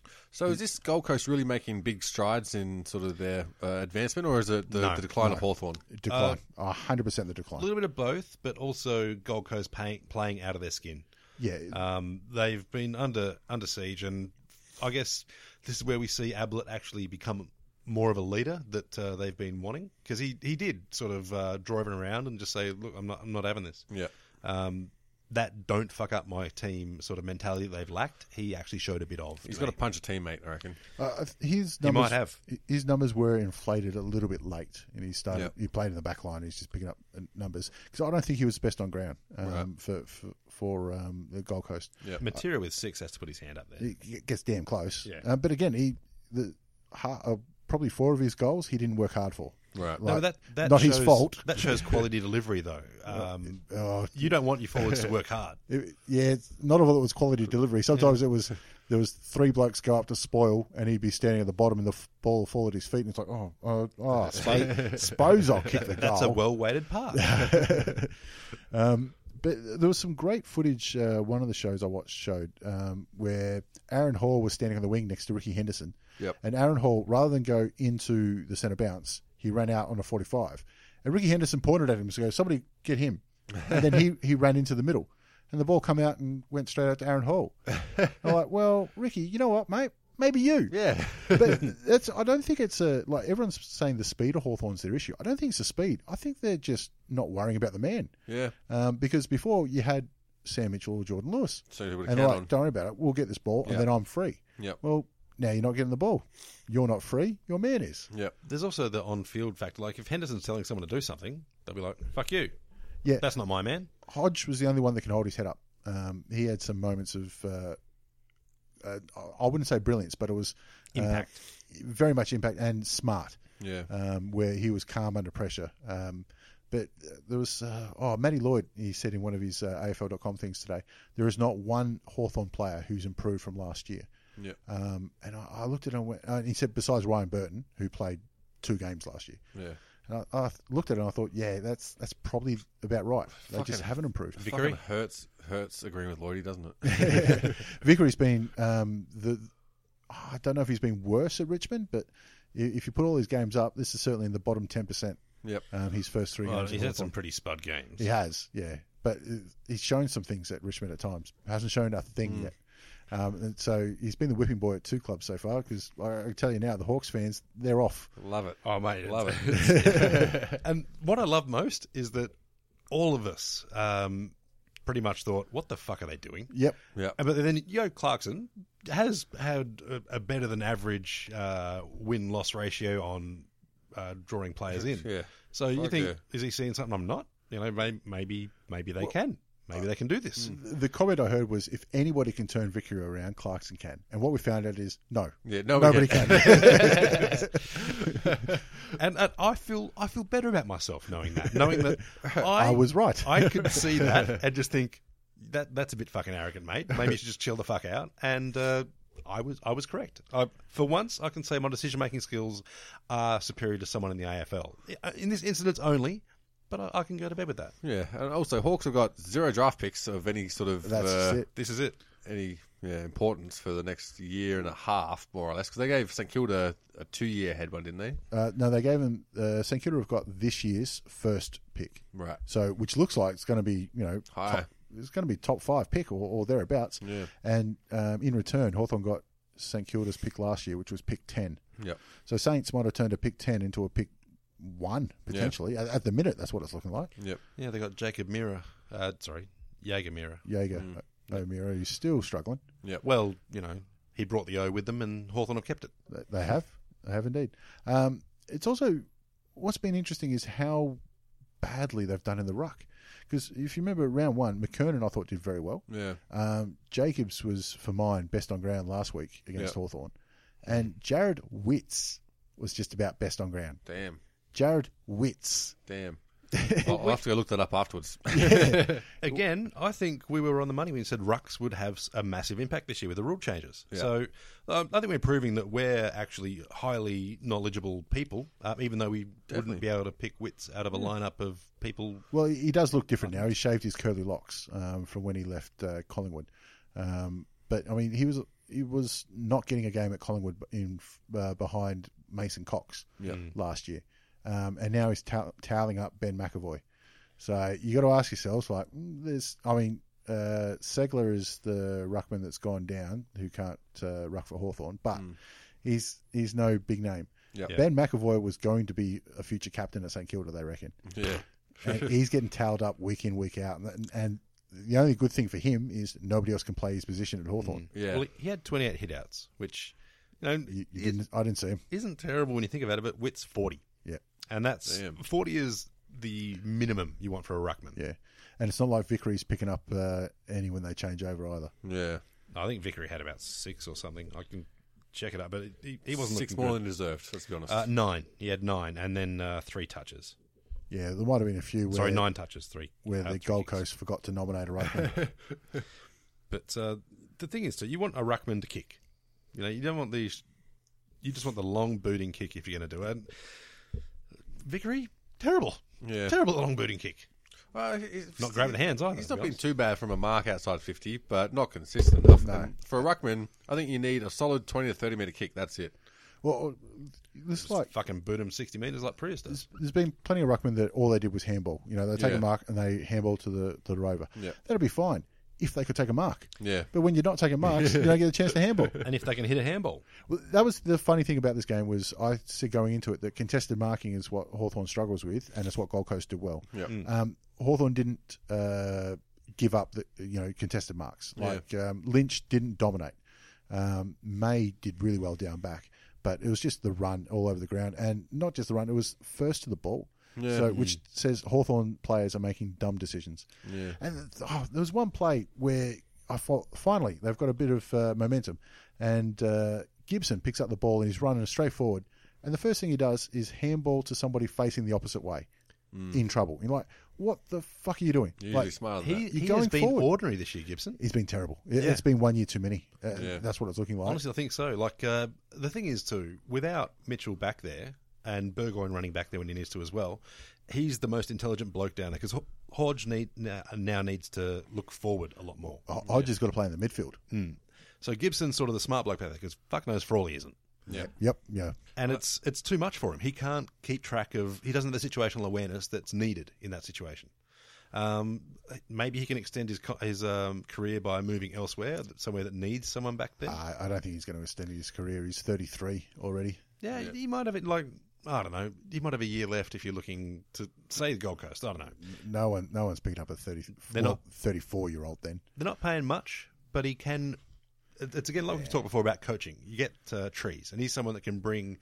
So is this Gold Coast really making big strides in sort of their uh, advancement, or is it the, No, the decline no. of Hawthorn? Decline. A hundred percent the A decline. little bit of both, but also Gold Coast pay, playing out of their skin. Yeah. Um, they've been under under siege, and I guess this is where we see Ablett actually become more of a leader that uh, they've been wanting, because he, he did sort of uh, draw everyone around and just say, look, I'm not I'm not having this. Yeah. Um, that don't fuck up my team sort of mentality that they've lacked, he actually showed a bit of. He's to got me. to punch a teammate, I reckon. Uh, his He numbers, might have. His numbers were inflated a little bit late, and he started. Yep. He played in the back line. He's just picking up uh, numbers because I don't think he was best on ground um, Right. for for, for um, the Gold Coast. Yeah. Material with six has to put his hand up there. He gets damn close. Yeah. Uh, but again, he the ha- uh, probably four of his goals he didn't work hard for. Right. No, Like, that, that not shows, his fault. That shows quality delivery, though. Um, Oh, you don't want your forwards to work hard. it, yeah, it's, not all of it was quality delivery. Sometimes it was there was three blokes go up to spoil, and he'd be standing at the bottom, and the f- ball will fall at his feet, and it's like, oh, oh, oh Spo- suppose I'll kick the goal. That's a well-weighted pass. Um, but there was some great footage. Uh, one of the shows I watched showed um, where Aaron Hall was standing on the wing next to Ricky Henderson. Yep. And Aaron Hall, rather than go into the centre bounce, he ran out on a forty-five. And Ricky Henderson pointed at him to go, somebody get him. And then he, he ran into the middle. And the ball come out and went straight out to Aaron Hall. I'm like, well, Ricky, you know what, mate? Maybe you. Yeah. But that's, I don't think it's a, like everyone's saying the speed of Hawthorn's their issue. I don't think it's the speed. I think they're just not worrying about the man. Yeah. Um, because before you had Sam Mitchell or Jordan Lewis. So you would And count like, on. don't worry about it. We'll get this ball and Yeah. then I'm free. Yep. Well, now you're not getting the ball. You're not free. Your man is. Yep. There's also the on-field factor. Like, if Henderson's telling someone to do something, they'll be like, fuck you. Yeah. That's not my man. Hodge was the only one that can hold his head up. Um, he had some moments of, uh, uh, I wouldn't say brilliance, but it was uh, Impact. very much impact and smart. Yeah. Um, where he was calm under pressure. Um, but uh, there was, uh, oh, Matty Lloyd, he said in one of his uh, A F L dot com things today, there is not one Hawthorn player who's improved from last year. Yep. Um, and I, I looked at it and went, uh, and he said, besides Ryan Burton, who played two games last year. Yeah. And I, I looked at it and I thought, yeah, that's that's probably about right. They just Fucking- haven't improved. Vickery? Fucking hurts, hurts agreeing with Lloydie, doesn't it? Vickery's been um, the. I don't know if he's been worse at Richmond, but i- if you put all his games up, this is certainly in the bottom ten percent. Yep. Um, his first three Well, games. he's at had some Hawthorn. pretty spud games. He has, yeah, but uh, he's shown some things at Richmond at times. Hasn't shown a thing yet. Um, and so he's been the whipping boy at two clubs so far. Because I can tell you now, the Hawks fans, they're off. Love it. Oh, mate. Love it. And what I love most is that all of us um, pretty much thought, what the fuck are they doing? Yep. Yep. Uh, But then Yo Clarkson has had a, a better than average uh, win-loss ratio on uh, drawing players in. Yeah. So you Fuck think, yeah. is he seeing something I'm not? You know, maybe maybe, maybe they can. Maybe they can do this. The comment I heard was, if anybody can turn Vickery around, Clarkson can. And what we found out is, no. Yeah, Nobody nobody can. and, and I feel I feel better about myself knowing that, knowing that I, I was right. I could see that and just think that that's a bit fucking arrogant, mate. Maybe you should just chill the fuck out. And uh, I was I was correct. I, for once, I can say my decision making skills are superior to someone in the A F L. In this instance only, but I, I can go to bed with that. Yeah, and also Hawks have got zero draft picks of any sort of That's uh, it. This is it. any yeah, importance for the next year and a half, more or less, because they gave St Kilda a two-year head one, didn't they? Uh, no, they gave him, uh, St Kilda have got this year's first pick. Right. So, which looks like it's going to be, you know, High. top, it's going to be top five pick or, or thereabouts. Yeah. And um, in return, Hawthorn got St Kilda's pick last year, which was pick ten. Yep. So Saints might have turned a pick ten into a pick one, potentially. At, at the minute, that's what it's looking like. Yep. Yeah, they got Jacob Mira. Uh, sorry, Jaeger Mira. Jaeger, Mm. uh, O'Meara, he's still struggling. Yep. Well, you know, he brought the O with them, and Hawthorn have kept it. They- They have. They have indeed. Um, it's also, what's been interesting is how badly they've done in the ruck. Because if you remember round one, McKernan I thought did very well. Yeah. Um, Jacobs was, for mine, best on ground last week against Yep. Hawthorn. And Jared Witts was just about best on ground. Damn. Jared Witts. Damn. I'll, I'll have to go look that up afterwards. Again, I think we were on the money when we said rucks would have a massive impact this year with the rule changes. Yeah. So um, I think we're proving that we're actually highly knowledgeable people, uh, even though we Definitely. wouldn't be able to pick wits out of a lineup of people. Well, he does look different now. He shaved his curly locks um, from when he left uh, Collingwood. Um, but, I mean, he was he was not getting a game at Collingwood in uh, behind Mason Cox Yeah. last year, um, and now he's tow- toweling up Ben McAvoy. So you got to ask yourselves, like, mm, there's, I mean, uh, Segler is the ruckman that's gone down who can't uh, ruck for Hawthorn, but Mm. he's he's no big name. Yep. Yeah. Ben McAvoy was going to be a future captain at St Kilda, they reckon. Yeah. And he's getting towed up week in, week out. And, and the only good thing for him is nobody else can play his position at Hawthorn. Yeah. Well, he- he had twenty-eight hitouts, which you know You, you is- didn't, I didn't see him. isn't terrible when you think about it. But Witt's forty, Yeah, and that's Damn. forty is the minimum you want for a ruckman. yeah. And it's not like Vickery's picking up uh, any when they change over either. Yeah. I think Vickery had about six or something. I can check it up, but he, he wasn't Six looking more good. than deserved, let's be honest. Uh, nine. He had nine, and then uh, three touches. Yeah, there might have been a few where, Sorry, nine touches, three. where uh, the three Gold kicks. Coast forgot to nominate a ruckman. But uh, the thing is, too, you want a ruckman to kick. You know, you don't want these. You just want the long booting kick if you're going to do it. And Vickery, terrible, yeah. terrible at the long booting kick. Well, he's, Not grabbing the hands either. He's to not be been honest. too bad from a mark outside fifty, but not consistent enough. No. And for a ruckman, I think you need a solid twenty to thirty metre kick. That's it. well, this is Just like fucking boot him sixty metres like Prius does. there's, there's been plenty of ruckmen that all they did was handball. You know, they take Yeah. a mark and they handball to the to the rover. Yeah. That'd be fine if they could take a mark. Yeah. But when you're not taking marks, you don't get a chance to handball. And if they can hit a handball, Well, that was the funny thing about this game was I said going into it that contested marking is what Hawthorn struggles with, and it's what Gold Coast did well. Yep. Um, Hawthorn didn't uh, give up the you know contested marks. Like um, Lynch didn't dominate. Um, May did really well down back, but it was just the run all over the ground, and not just the run. It was first to the ball. Yeah. So, which says Hawthorn players are making dumb decisions. Yeah. And oh, there was one play where I thought, finally, they've got a bit of uh, momentum. And uh, Gibson picks up the ball and he's running straight forward. And the first thing he does is handball to somebody facing the opposite way in trouble. You're like, what the fuck are you doing? You're usually Like, smarter than he, that. You're he going has been forward. ordinary this year, Gibson. he's been terrible. It, Yeah. It's been one year too many. Uh, Yeah. That's what it's looking like. Honestly, I think so. Like uh, the thing is too, without Mitchell back there and Burgoyne running back there when he needs to as well, he's the most intelligent bloke down there because Hodge need, now, now needs to look forward a lot more. Ho- Hodge has got to play in the midfield. So Gibson's sort of the smart bloke back there because fuck knows for all he isn't. Yeah. Yep, yeah. And it's it's too much for him. He can't keep track of. He doesn't have the situational awareness that's needed in that situation. Um, maybe he can extend his co- his um, career by moving elsewhere, somewhere that needs someone back there. I, I don't think he's going to extend his career. He's thirty-three already. yeah, he might have it like I don't know. He might have a year left if you're looking to say the Gold Coast. I don't know. No one, no one's picked up a thirty, They're well, not- thirty-four-year-old then. They're not paying much, but he can. It's again like we've talked before about coaching. You get uh, trees, and he's someone that can bring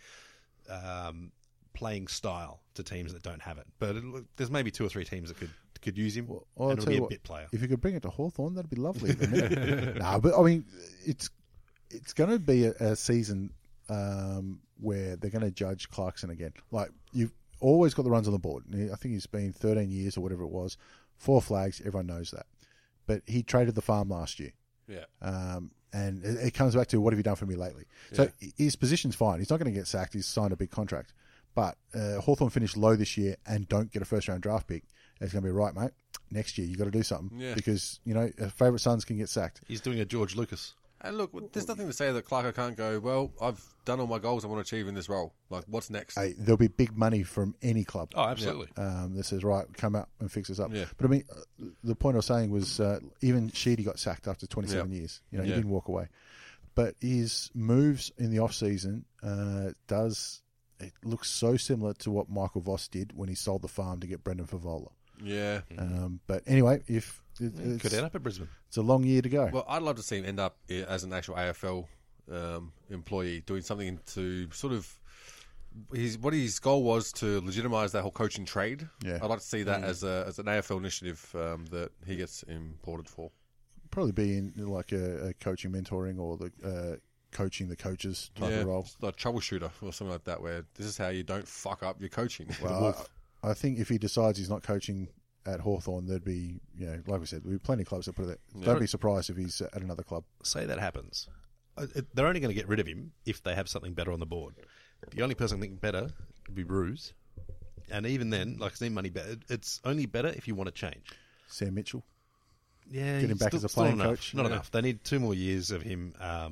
um, playing style to teams that don't have it. But it, there's maybe two or three teams that could could use him, Well, I'll and it'll tell be you a what, bit player. If you could bring it to Hawthorn, that'd be lovely. Wouldn't no, but I mean, it's it's going to be a, a season um, where they're going to judge Clarkson again. Like you've always got the runs on the board. I think he's been thirteen years or whatever it was, four flags. Everyone knows that. But he traded the farm last year. Yeah. Um, and it, it comes back to what have you done for me lately? So his position's fine. He's not going to get sacked. He's signed a big contract. But uh, Hawthorn finished low this year and don't get a first round draft pick. It's going to be right, mate. Next year you got to do something Yeah. because you know favourite sons can get sacked. He's doing a George Lucas. And look, there's nothing to say that Clarko can't go, well, I've done all my goals I want to achieve in this role. Like, what's next? Hey, there'll be big money from any club. Oh, absolutely. Um, that says right, come out and fix us up. Yeah. But I mean, uh, the point I was saying was uh, even Sheedy got sacked after twenty-seven Yeah. years. You know, Yeah. he didn't walk away. But his moves in the off season uh, does it looks so similar to what Michael Voss did when he sold the farm to get Brendan Favola. Yeah. Um, but anyway, if it, it's, Could end up at Brisbane. it's a long year to go. Well, I'd love to see him end up i- as an actual A F L um, employee, doing something to sort of. His, what his goal was to legitimise that whole coaching trade. Yeah. I'd like to see that as a as an A F L initiative um, that he gets imported for. Probably be in like a, a coaching mentoring or the uh, coaching the coaches type yeah, of role. it's like troubleshooter or something like that, where this is how you don't fuck up your coaching. The Well, Wolf. I, I think if he decides he's not coaching at Hawthorn, there'd be, you know, like we said, there'd be plenty of clubs that put it there. Don't be surprised if he's at another club. Say that happens. Uh, it- They're only going to get rid of him if they have something better on the board. The only person thinking better would be Bruce. And even then, like, it's not money better. It's only better if you want to change. Sam Mitchell. Yeah, Get him he's back still, as a still playing not enough. coach. Not Yeah. enough. They need two more years of him um,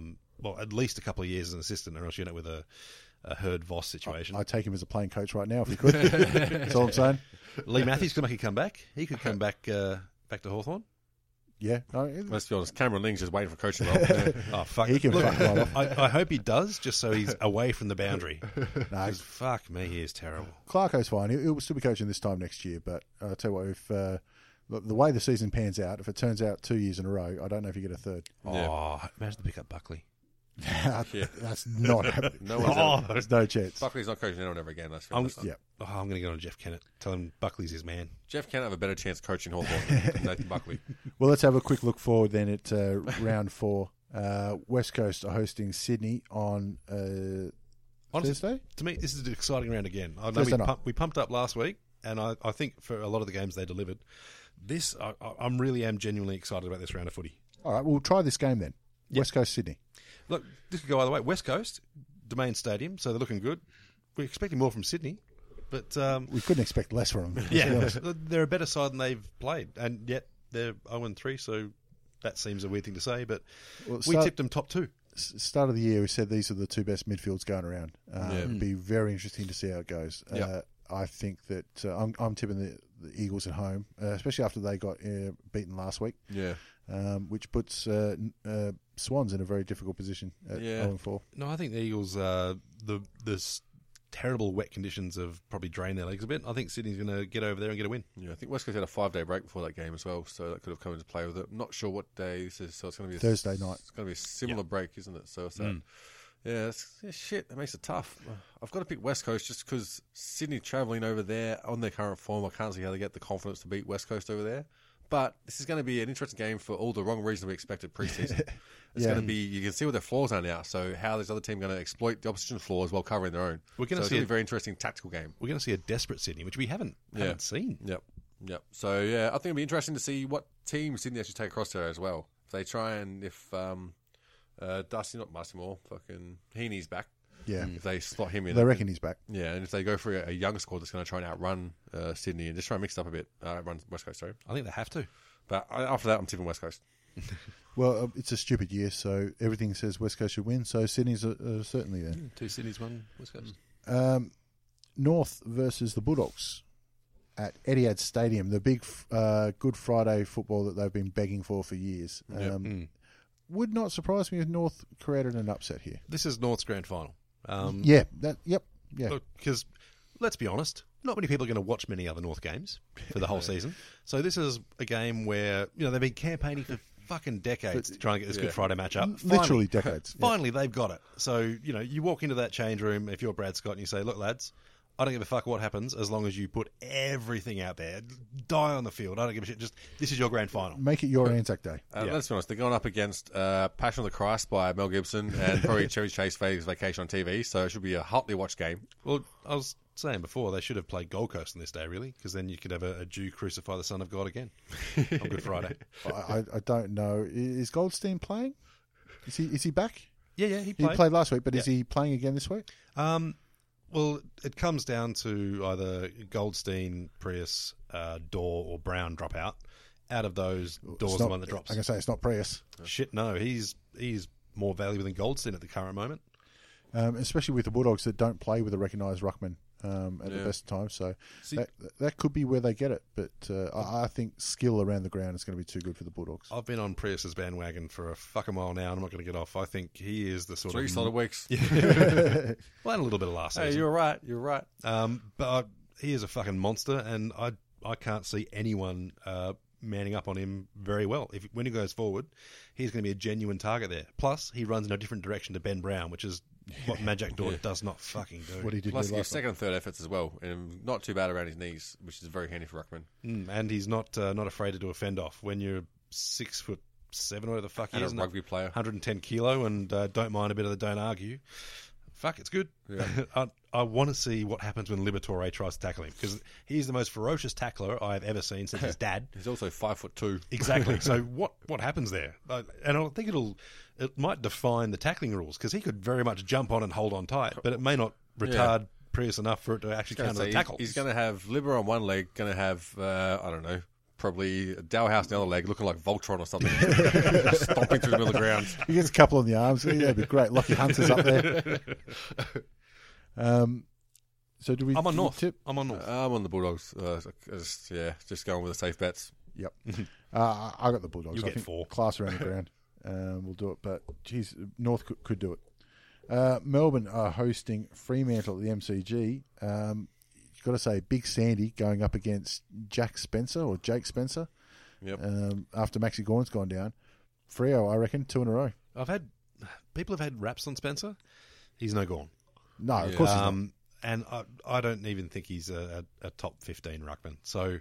well, at least a couple of years as an assistant, or else you end up with a, a Herd Voss situation. I, I'd take him as a playing coach right now if he could. That's all I'm saying. Lee Matthews could make a comeback. He could come back uh, back to Hawthorn. Yeah. No, it- Let's be honest, Cameron Ling's just waiting for coaching role. Yeah. Oh, fuck. He can Look, fuck right off. I, I hope he does, just so he's away from the boundary. no, 'Cause fuck me, he is terrible. Clarko's fine. He'll, he'll still be coaching this time next year. But I'll tell you what, if uh, look, the way the season pans out, if it turns out two years in a row, I don't know if you get a third. Yeah. Oh, imagine to pick up Buckley. That's not happening. No one's Oh, ever, There's no chance. Buckley's not coaching anyone ever again. That's I'm, honest. Yeah. oh, I'm going to get on Jeff Kennett. Tell him Buckley's his man. Jeff can have a better chance coaching Hawthorn than Nathan Buckley. Well, let's have a quick look forward then at uh, round four. Uh, West Coast are hosting Sydney on uh, Honestly, Thursday. To me, this is an exciting round again. I know Thursday we, night. pump, we pumped up last week, and I, I think for a lot of the games they delivered. This, I, I I'm really am genuinely excited about this round of footy. All right, we'll try this game then. West Coast, Sydney. Look, this could go either way. West Coast, Domain Stadium, so they're looking good. We're expecting more from Sydney, but um, We couldn't expect less from them. yeah, they're a better side than they've played, and yet they're oh and three. So that seems a weird thing to say, but Well, we start- tipped them top two. S- Start of the year, we said these are the two best midfields going around. Uh, Yeah. It'd be very interesting to see how it goes. Yeah. Uh, I think that uh, I'm, I'm tipping the, the Eagles at home, uh, especially after they got uh, beaten last week, Yeah. um, which puts uh, n- uh, Swans in a very difficult position at Yeah. oh and four. No, I think the Eagles, uh, the the s- terrible wet conditions have probably drained their legs a bit. I think Sydney's going to get over there and get a win. Yeah, I think West Coast had a five-day break before that game as well, so that could have come into play with it. I'm not sure what day this is, so it's going to be a, Thursday night. It's going to be a similar Yeah. break, isn't it? So it's that. Mm. Yeah, it's, yeah, shit, that makes it tough. I've got to pick West Coast just because Sydney travelling over there on their current form. I can't see how they get the confidence to beat West Coast over there. But this is going to be an interesting game for all the wrong reasons we expected pre-season. It's Yeah. going to be, you can see what their flaws are now. So how this other team going to exploit the opposition flaws while covering their own. We're gonna so it's see going to be it- a very interesting tactical game. We're going to see a desperate Sydney, which we haven't Yeah. haven't seen. Yep, yep. So yeah, I think it'll be interesting to see what team Sydney actually take across there as well. If they try and if um, uh, Dusty, not Massimo, fucking Heaney's back. Yeah. If they slot him in, They reckon he's back. yeah, and if they go for a, a young squad that's going to try and outrun uh, Sydney and just try and mix it up a bit, uh, run West Coast, sorry. I think they have to. But I, after that, I'm tipping West Coast. Well, uh, it's a stupid year, so everything says West Coast should win. So Sydney's uh, uh, certainly there. Two Sydneys, one West Coast. Um, North versus the Bulldogs at Etihad Stadium, the big uh, Good Friday football that they've been begging for for years. Um, Yep. Mm. Would not surprise me if North created an upset here. This is North's grand final. Um, Yeah, that. Yep, yeah. Look, because let's be honest, not many people are going to watch many other North games for the whole season. So this is a game where you know they've been campaigning for fucking decades to try and get this yeah. Good Friday matchup. Literally Finally- decades. Yeah. Finally, they've got it. So you know, you walk into that change room if you're Brad Scott and you say, "Look, lads, I don't give a fuck what happens as long as you put everything out there, die on the field. I don't give a shit. Just this is your grand final." Make it your Anzac Day. Uh, Yeah. Let's be honest, they're going up against uh, Passion of the Christ by Mel Gibson and probably Chevy Chase Vegas Vacation on T V, so it should be a hotly watched game. Well, I was saying before they should have played Gold Coast on this day, really, because then you could have a, a Jew crucify the Son of God again on Good Friday. I, I, I don't know. I- Is Goldstein playing? Is he? Is he back? Yeah, yeah, he He played. played last week, but is Yeah. he playing again this week? Um, well, it comes down to either Goldstein, Prius, uh, Dorr, or Brown drop out. Out of those, Dorr's It's the not- one that drops. I'm gonna say it's not Prius, Shit, no, he's he's more valuable than Goldstein at the current moment. um, especially with the Bulldogs that don't play with a recognised ruckman um, at the Yeah. best of times. So See- that, that could be where they get it. But uh, I, I think skill around the ground is going to be too good for the Bulldogs. I've been on Prius's bandwagon for a fucking while now, and I'm not going to get off. I think he is the sort Three of solid weeks. well, and a little bit of last Hey, season. you're right. You're right. Um, but I, he is a fucking monster, and I I can't see anyone uh, manning up on him very well. If when he goes forward, he's going to be a genuine target there. Plus, he runs in a different direction to Ben Brown, which is what Majak Dor does not fucking do. What he did Plus, do he gives last second and third efforts as well, and not too bad around his knees, which is very handy for Ruckman. Mm, and he's not uh, not afraid to do a fend off when you're six foot seven, or whatever the fuck he And a is, rugby player. one hundred ten kilo, and uh, don't mind a bit of the don't argue. Fuck, it's good. Yeah. I, I want to see what happens when Liberatore tries to tackle him, because he's the most ferocious tackler I've ever seen since his dad. He's also five foot two. Exactly. So what what happens there? Uh, and I think it'll it might define the tackling rules, because he could very much jump on and hold on tight, but it may not retard Prius enough for it to actually Gonna counter the say, tackle. He's going to have Libera on one leg, going to have, uh, I don't know, probably Dow House down the leg, looking like Voltron or something, stomping through the middle of the ground. He gets a couple on the arms. Yeah, it'd be great. Lockie Hunter's up there. Um, so do we? I'm on North. Tip? I'm on North. Uh, I'm on the Bulldogs. Uh, just, yeah, just going with the safe bets. Yep. uh, I got the Bulldogs. You'll I get think four. Class around the ground. Um, we'll do it. But, geez, North could, could do it. Uh, Melbourne are hosting Fremantle at the M C G. Um, you've got to say, Big Sandy going up against Jack Spencer or Jake Spencer. Yep. Um, after Maxi Gorn's gone down. Freo, I reckon, two in a row. I've had people have had raps on Spencer. He's no gone. No, of Yeah. course he's not. Um, and I, I don't even think he's a, a, a top fifteen ruckman. So,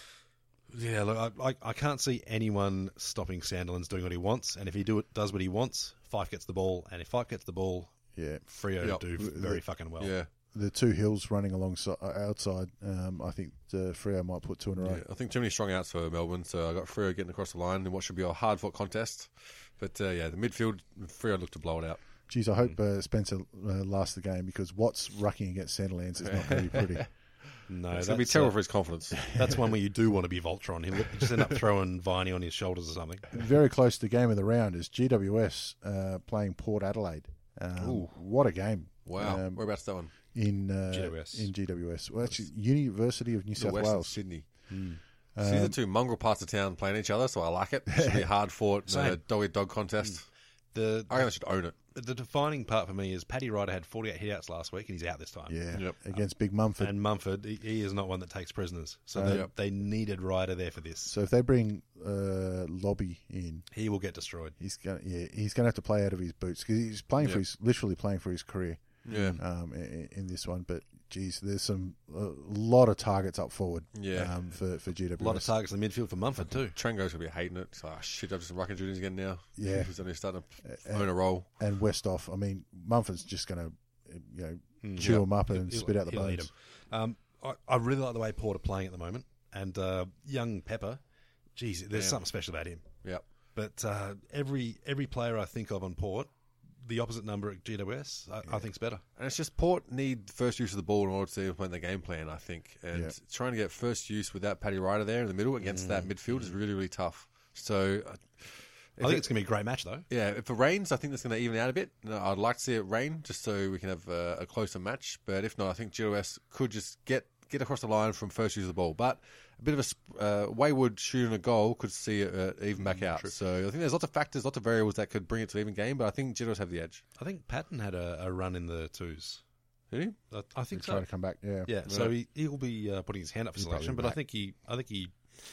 yeah, look, I, I, I can't see anyone stopping Sandilands doing what he wants. And if he do it, does what he wants, Fife gets the ball. And if Fife gets the ball, Yeah. Freo Yep. do very fucking well. Yeah. The two Hills running alongside outside, um, I think uh, Freo might put two in a row. Yeah, I think too many strong outs for Melbourne, so I got Freo getting across the line in what should be a hard-fought contest. But uh, yeah, the midfield, Freo looked to blow it out. Geez, I hope uh, Spencer uh, lasts the game because Watts rucking against Sandilands is not going to be pretty. No, It's that's, going to be terrible uh, for his confidence. that's one where you do want to be Voltron. He'll just end up throwing Viney on his shoulders or something. Very close to the game of the round is G W S uh, playing Port Adelaide. Um, Ooh. what a game! Wow. Um, Whereabouts that one? in uh, G W S. in G W S. Well, actually, University of New The South West of Wales. Sydney. Um, So these are two mongrel parts of town playing each other, so I like it. It should be a hard-fought uh, Same. dog-eat-dog contest. The I reckon I should own it. the defining part for me is Paddy Ryder had forty-eight hitouts last week and he's out this time. Yeah, Yep. against Big Mumford. And Mumford, he, he is not one that takes prisoners. So Uh, they, Yep. they needed Ryder there for this. So if they bring uh, Lobby in, He will get destroyed. he's going yeah he's going to have to play out of his boots because he's playing for Yep. his literally playing for his career. Yeah. Um, in, in this one, but geez, there's some a lot of targets up forward. Yeah. Um, for for G W S. A lot of targets in the midfield for Mumford too. Trango's going to be hating it. So, oh, shit, I've just rucking juniors again now. Yeah. He's only starting to Uh, own a role. and Westhoff. I mean, Mumford's just going to, you know, Mm. chew Yep. them up and He'll- spit out the he'll eat bones. 'em. Um, I, I really like the way Port are playing at the moment. And uh, young Pepper, geez, there's Yeah. something special about him. Yep. But uh, every every player I think of on Port, the opposite number at G W S, I, I think's better. And it's just Port need first use of the ball in order to implement their game plan, I think. And Yeah. trying to get first use without Paddy Ryder there in the middle against that midfield is really, really tough. So, uh, I think it's going to be a great match, though. yeah, if it rains, I think that's going to even out a bit. No, I'd like to see it rain just so we can have uh, a closer match. But if not, I think G W S could just get get across the line from first use of the ball. But a bit of a sp- uh, wayward shooting a goal could see it uh, even back out. So I think there's lots of factors, lots of variables that could bring it to an even game. But I think G W S have the edge. I think Patton had a, a run in the twos. Did he? I, I think Try so. to come back. Yeah. Yeah, so he he'll be uh, putting his hand up for He'll probably selection, be but I back. think he, I think he,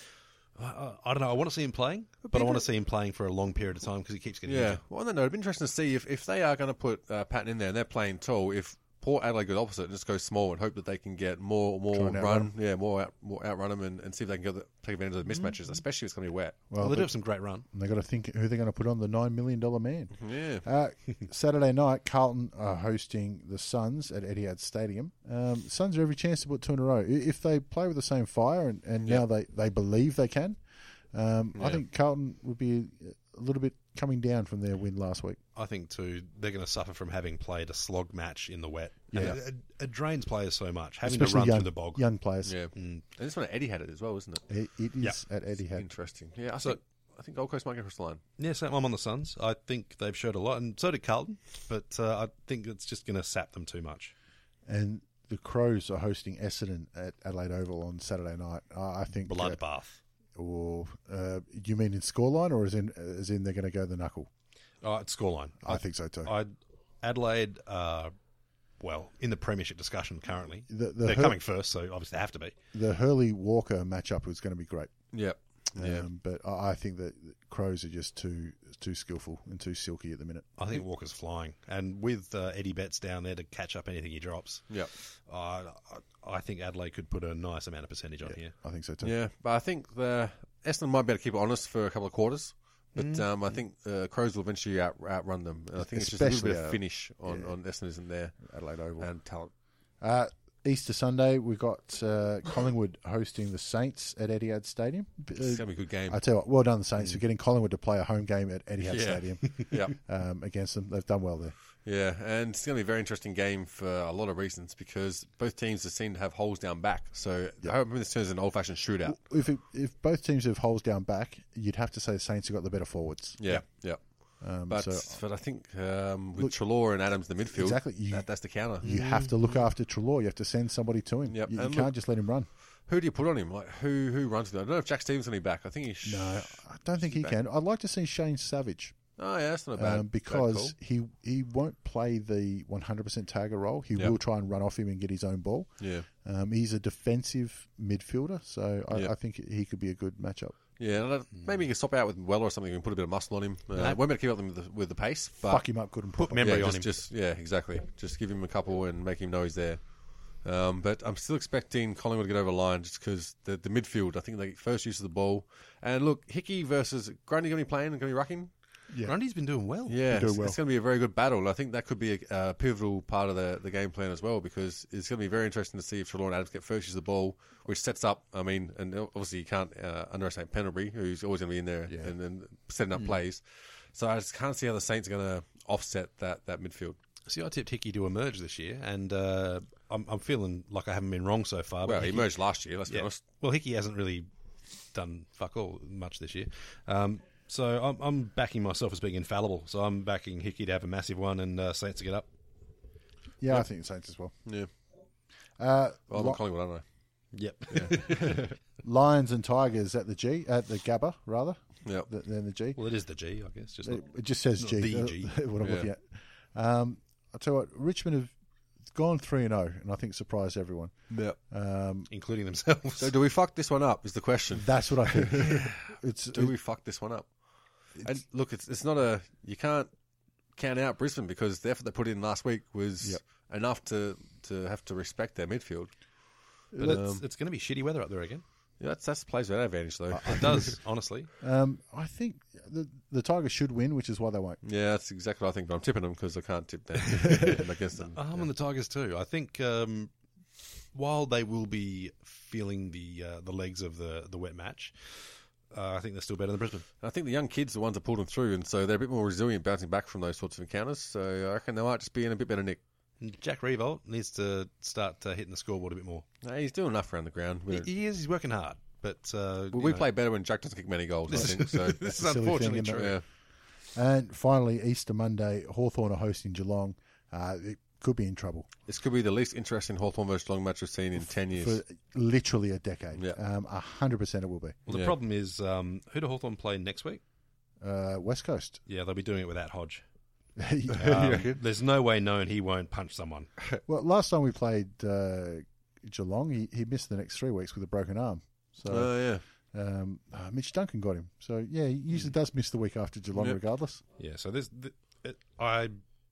I, I, I don't know. I want to see him playing, but I want to see him playing for a long period of time because he keeps getting Yeah. injured. Well, on that note, it'd be interesting to see if, if they are going to put uh, Patton in there and they're playing tall, if Port Adelaide go the opposite and just go small and hope that they can get more more Try and run, outrun yeah, more out, more outrun them and, and see if they can go the, take advantage of the mismatches, especially if it's going to be wet. Well, Well, they do but have some great run. they've got to think who they're going to put on the nine million dollar man. Yeah. Uh, Saturday night, Carlton are hosting the Suns at Etihad Stadium. Um, Suns have every chance to put two in a row. I- If they play with the same fire and, and now they, they believe they can, um, I Yeah. think Carlton would be a little bit coming down from their win last week. I think too they're going to suffer from having played a slog match in the wet. Yeah. And it, it drains players so much having Especially to run young, through the bog. young players. Yeah. And this one, Eddie had it as well, isn't it? It, it is Yeah. at Etihad. Interesting. Yeah, I So- think I think Gold Coast might get across the line. Yeah, so I'm on the Suns. I think they've showed a lot, and so did Carlton. But uh, I think it's just going to sap them too much. And the Crows are hosting Essendon at Adelaide Oval on Saturday night. Uh, I think. Uh, Bloodbath. or uh, you mean in scoreline, or as in as in they're going to go the knuckle? Oh, it's scoreline. I, think so too. I Adelaide, uh, well, in the premiership discussion currently, The- the they're Hur- coming first, so obviously they have to be. the Hurley Walker matchup was going to be great. Yep. Yeah. Um, but I I think that Crows are just too too skillful and too silky at the minute. I think Walker's flying, and with uh, Eddie Betts down there to catch up anything he drops, Yep. uh, I, I think Adelaide could put a nice amount of percentage on here. I think so too. Yeah, but I think the Essendon might be able to keep it honest for a couple of quarters. But Mm. um, I think uh, Crows will eventually out, outrun them. And I think it's just a Especially little bit of out- finish on, yeah. on Essendon isn't there Adelaide Oval. and talent. Uh, Easter Sunday, we've got uh, Collingwood hosting the Saints at Etihad Stadium. It's going to be a good game. I tell you what, well done the Saints for getting Collingwood to play a home game at Etihad Yeah. Stadium Yeah. um, against them. They've done well there. Yeah, and it's going to be a very interesting game for a lot of reasons because both teams seem to have holes down back. So I hope this turns into an old-fashioned shootout. If it, if both teams have holes down back, you'd have to say the Saints have got the better forwards. Yeah, yeah. Um, But so but I think um, with Look, Trelaw and Adams in the midfield, exactly. You- that, that's the counter. you have to look after Trelaw. You have to send somebody to him. Yep. You, you And can't look- just let him run. Who do you put on him? Like who who runs with him? I don't know if Jack Stevens will be back. I think he. Sh- No, I don't think he back. can. I'd like to see Shane Savage. Oh yeah, that's not a bad. um, bad because call. he he won't play the one hundred percent tagger role. He Yep. will try and run off him and get his own ball. yeah. Um, he's a defensive midfielder, so I, Yep. I think he could be a good matchup. Yeah, and I- maybe you can swap out with Weller or something and put a bit of muscle on him. Uh, No. Won't be able to keep up with the, with the pace, but Fuck him up good and Put proper. memory yeah, on just, him. just yeah, exactly. Just give him a couple and make him know he's there. Um, but I'm still expecting Collingwood to get over the line just because the, the midfield, I think they get first use of the ball. And look, Hickey versus Grundy going to be playing and going to be rucking. Yeah. Grundy's been doing well. Yeah, do it's, well. it's going to be a very good battle. And I think that could be a, a pivotal part of the, the game plan as well because it's going to be very interesting to see if Trelaw and Adams get first use of the ball, which sets up, I mean, and obviously you can't uh, underestimate Pendlebury, who's always going to be in there Yeah. and then setting up plays. So I just can't see how the Saints are going to offset that, that midfield. See, I tipped Hickey to emerge this year, and uh, I'm, I'm feeling like I haven't been wrong so far. Well, but he Hickey- emerged last year, let's be yeah. honest. Well, Hickey hasn't really done fuck all much this year. Um, so I'm, I'm backing myself as being infallible. So I'm backing Hickey to have a massive one and uh, Saints to get up. Yeah, I think the Saints as well. Yeah. Uh, Well, I'm Li- not Collingwood, aren't I? Yep. Lions and Tigers at the G, at the Gabba rather Yep. th- than the G. Well, it is the G, I guess. Just It, not, it just says not G. the uh, G. what I'm Yeah. looking at. Um, I'll tell you what, Richmond have gone three and zero, and I think surprised everyone. Yep. Um, including themselves. So do we fuck this one up is the question. that's what I think. it's Do we fuck this one up? And look, it's it's not a... You can't count out Brisbane because the effort they put in last week was Yep. enough to, to have to respect their midfield. but it's, it's going to be shitty weather up there again. Yeah, that's that's plays with that advantage, though. It does, honestly. Um, I think the the Tigers should win, which is why they won't. Yeah, that's exactly what I think, but I'm tipping them because I can't tip them against them. I'm on the Tigers too. I think um, while they will be feeling the uh, the legs of the, the wet match, uh, I think they're still better than Brisbane. I think the young kids are the ones that pulled them through, and so they're a bit more resilient bouncing back from those sorts of encounters. So I reckon they might just be in a bit better nick. And Jack Revolt needs to start uh, hitting the scoreboard a bit more. No, he's doing enough around the ground. He, We, he is. He's working hard, but uh, we you know, play better when Jack doesn't kick many goals, I This is- think. So this is Silly thing, unfortunately isn't it? true. yeah. And finally, Easter Monday, Hawthorn are hosting Geelong. Uh, it could be in trouble This could be the least interesting Hawthorn versus Geelong match we've seen in ten years. for literally a decade. Yeah. Um, a hundred percent it will be. Well, the Yeah. problem is, um, who do Hawthorn play next week? Uh, West Coast. Yeah, they'll be doing it without Hodge. Yeah. Um, there's no way known he won't punch someone. Well, last time we played uh, Geelong, he, he missed the next three weeks with a broken arm. So Oh, yeah. um, uh, Mitch Duncan got him. So yeah, he usually does miss the week after Geelong, Yep. regardless. Yeah, so this, th it, I,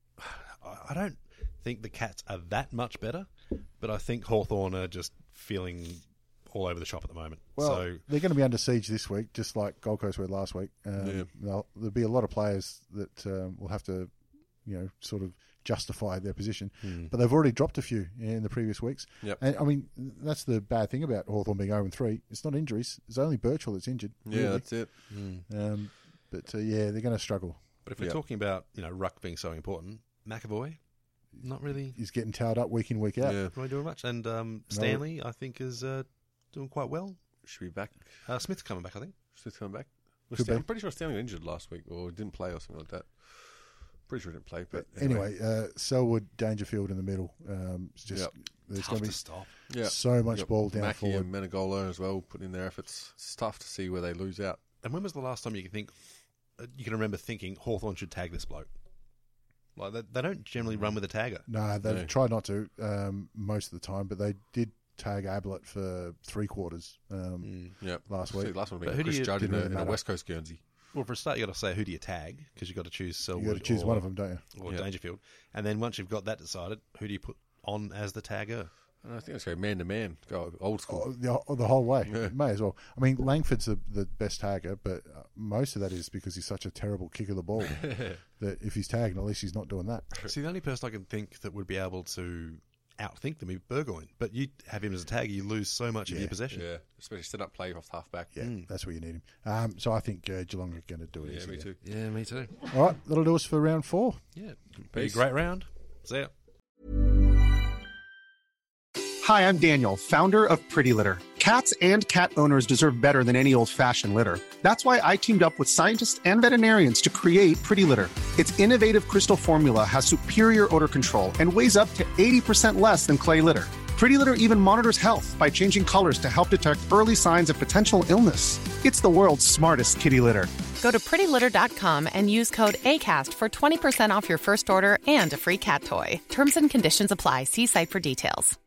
I don't think the Cats are that much better, but I think Hawthorn are just feeling all over the shop at the moment. Well, so they're going to be under siege this week, just like Gold Coast were last week. Um, Yeah. they'll- There'll be a lot of players that um, will have to, you know, sort of justify their position. But they've already dropped a few in the previous weeks. Yep. And I mean, that's the bad thing about Hawthorn being zero and three. It's not injuries. It's only Birchall that's injured. Yeah, really. that's it. Um, but uh, yeah, they're going to struggle. But if we're Yeah. talking about, you know, ruck being so important, McAvoy, not really, He's getting towed up week in, week out. Yeah. not really doing much. And um, Stanley, I think, is uh, doing quite well. Should be back. Uh, Smith's coming back, I think. Smith's coming back. Was Could Stan- be. I'm pretty sure Stanley got injured last week or didn't play or something like that. Pretty sure he didn't play. But Anyway, uh, Selwood, Dangerfield in the middle. Um, it's just Yep. there's Tough going to to be stop. yeah. so much Yep. ball down Mackie forward. and Menegola as well putting in their efforts. It's tough to see where they lose out. And when was the last time you can think, uh, you can remember thinking Hawthorn should tag this bloke? Like they, they don't generally run with a tagger. No, they've No. tried not to um, most of the time, but they did tag Ablett for three quarters um, Yeah. last See, week. last one But being who do Chris you- Judd in, didn't a, really in a matter. West Coast Guernsey. Well, for a start, you got to say who do you tag because you got to choose Selwood. You got to choose or, one of them, don't you? or Yeah. Dangerfield. And then once you've got that decided, who do you put on as the tagger? And I think it's go man to man, go old school. Oh, the, oh, the whole way, Yeah. may as well. I mean, Langford's the, the best tagger, but uh, most of that is because he's such a terrible kick of the ball that if he's tagging, at least he's not doing that. See, the only person I can think that would be able to outthink them with Burgoyne. But you have him as a tag, you lose so much Yeah. of your possession. Yeah, especially set up play off half-back. Yeah, that's where you need him. Um, so I think uh, Geelong are going to do it. Yeah, easy me there. too. Yeah, me too. All right, that'll do us for round four. Yeah, be a Peace. great round. See ya. Hi, I'm Daniel, founder of Pretty Litter. Cats and cat owners deserve better than any old-fashioned litter. That's why I teamed up with scientists and veterinarians to create Pretty Litter. Its innovative crystal formula has superior odor control and weighs up to eighty percent less than clay litter. Pretty Litter even monitors health by changing colors to help detect early signs of potential illness. It's the world's smartest kitty litter. Go to pretty litter dot com and use code ACAST for twenty percent off your first order and a free cat toy. Terms and conditions apply. See site for details.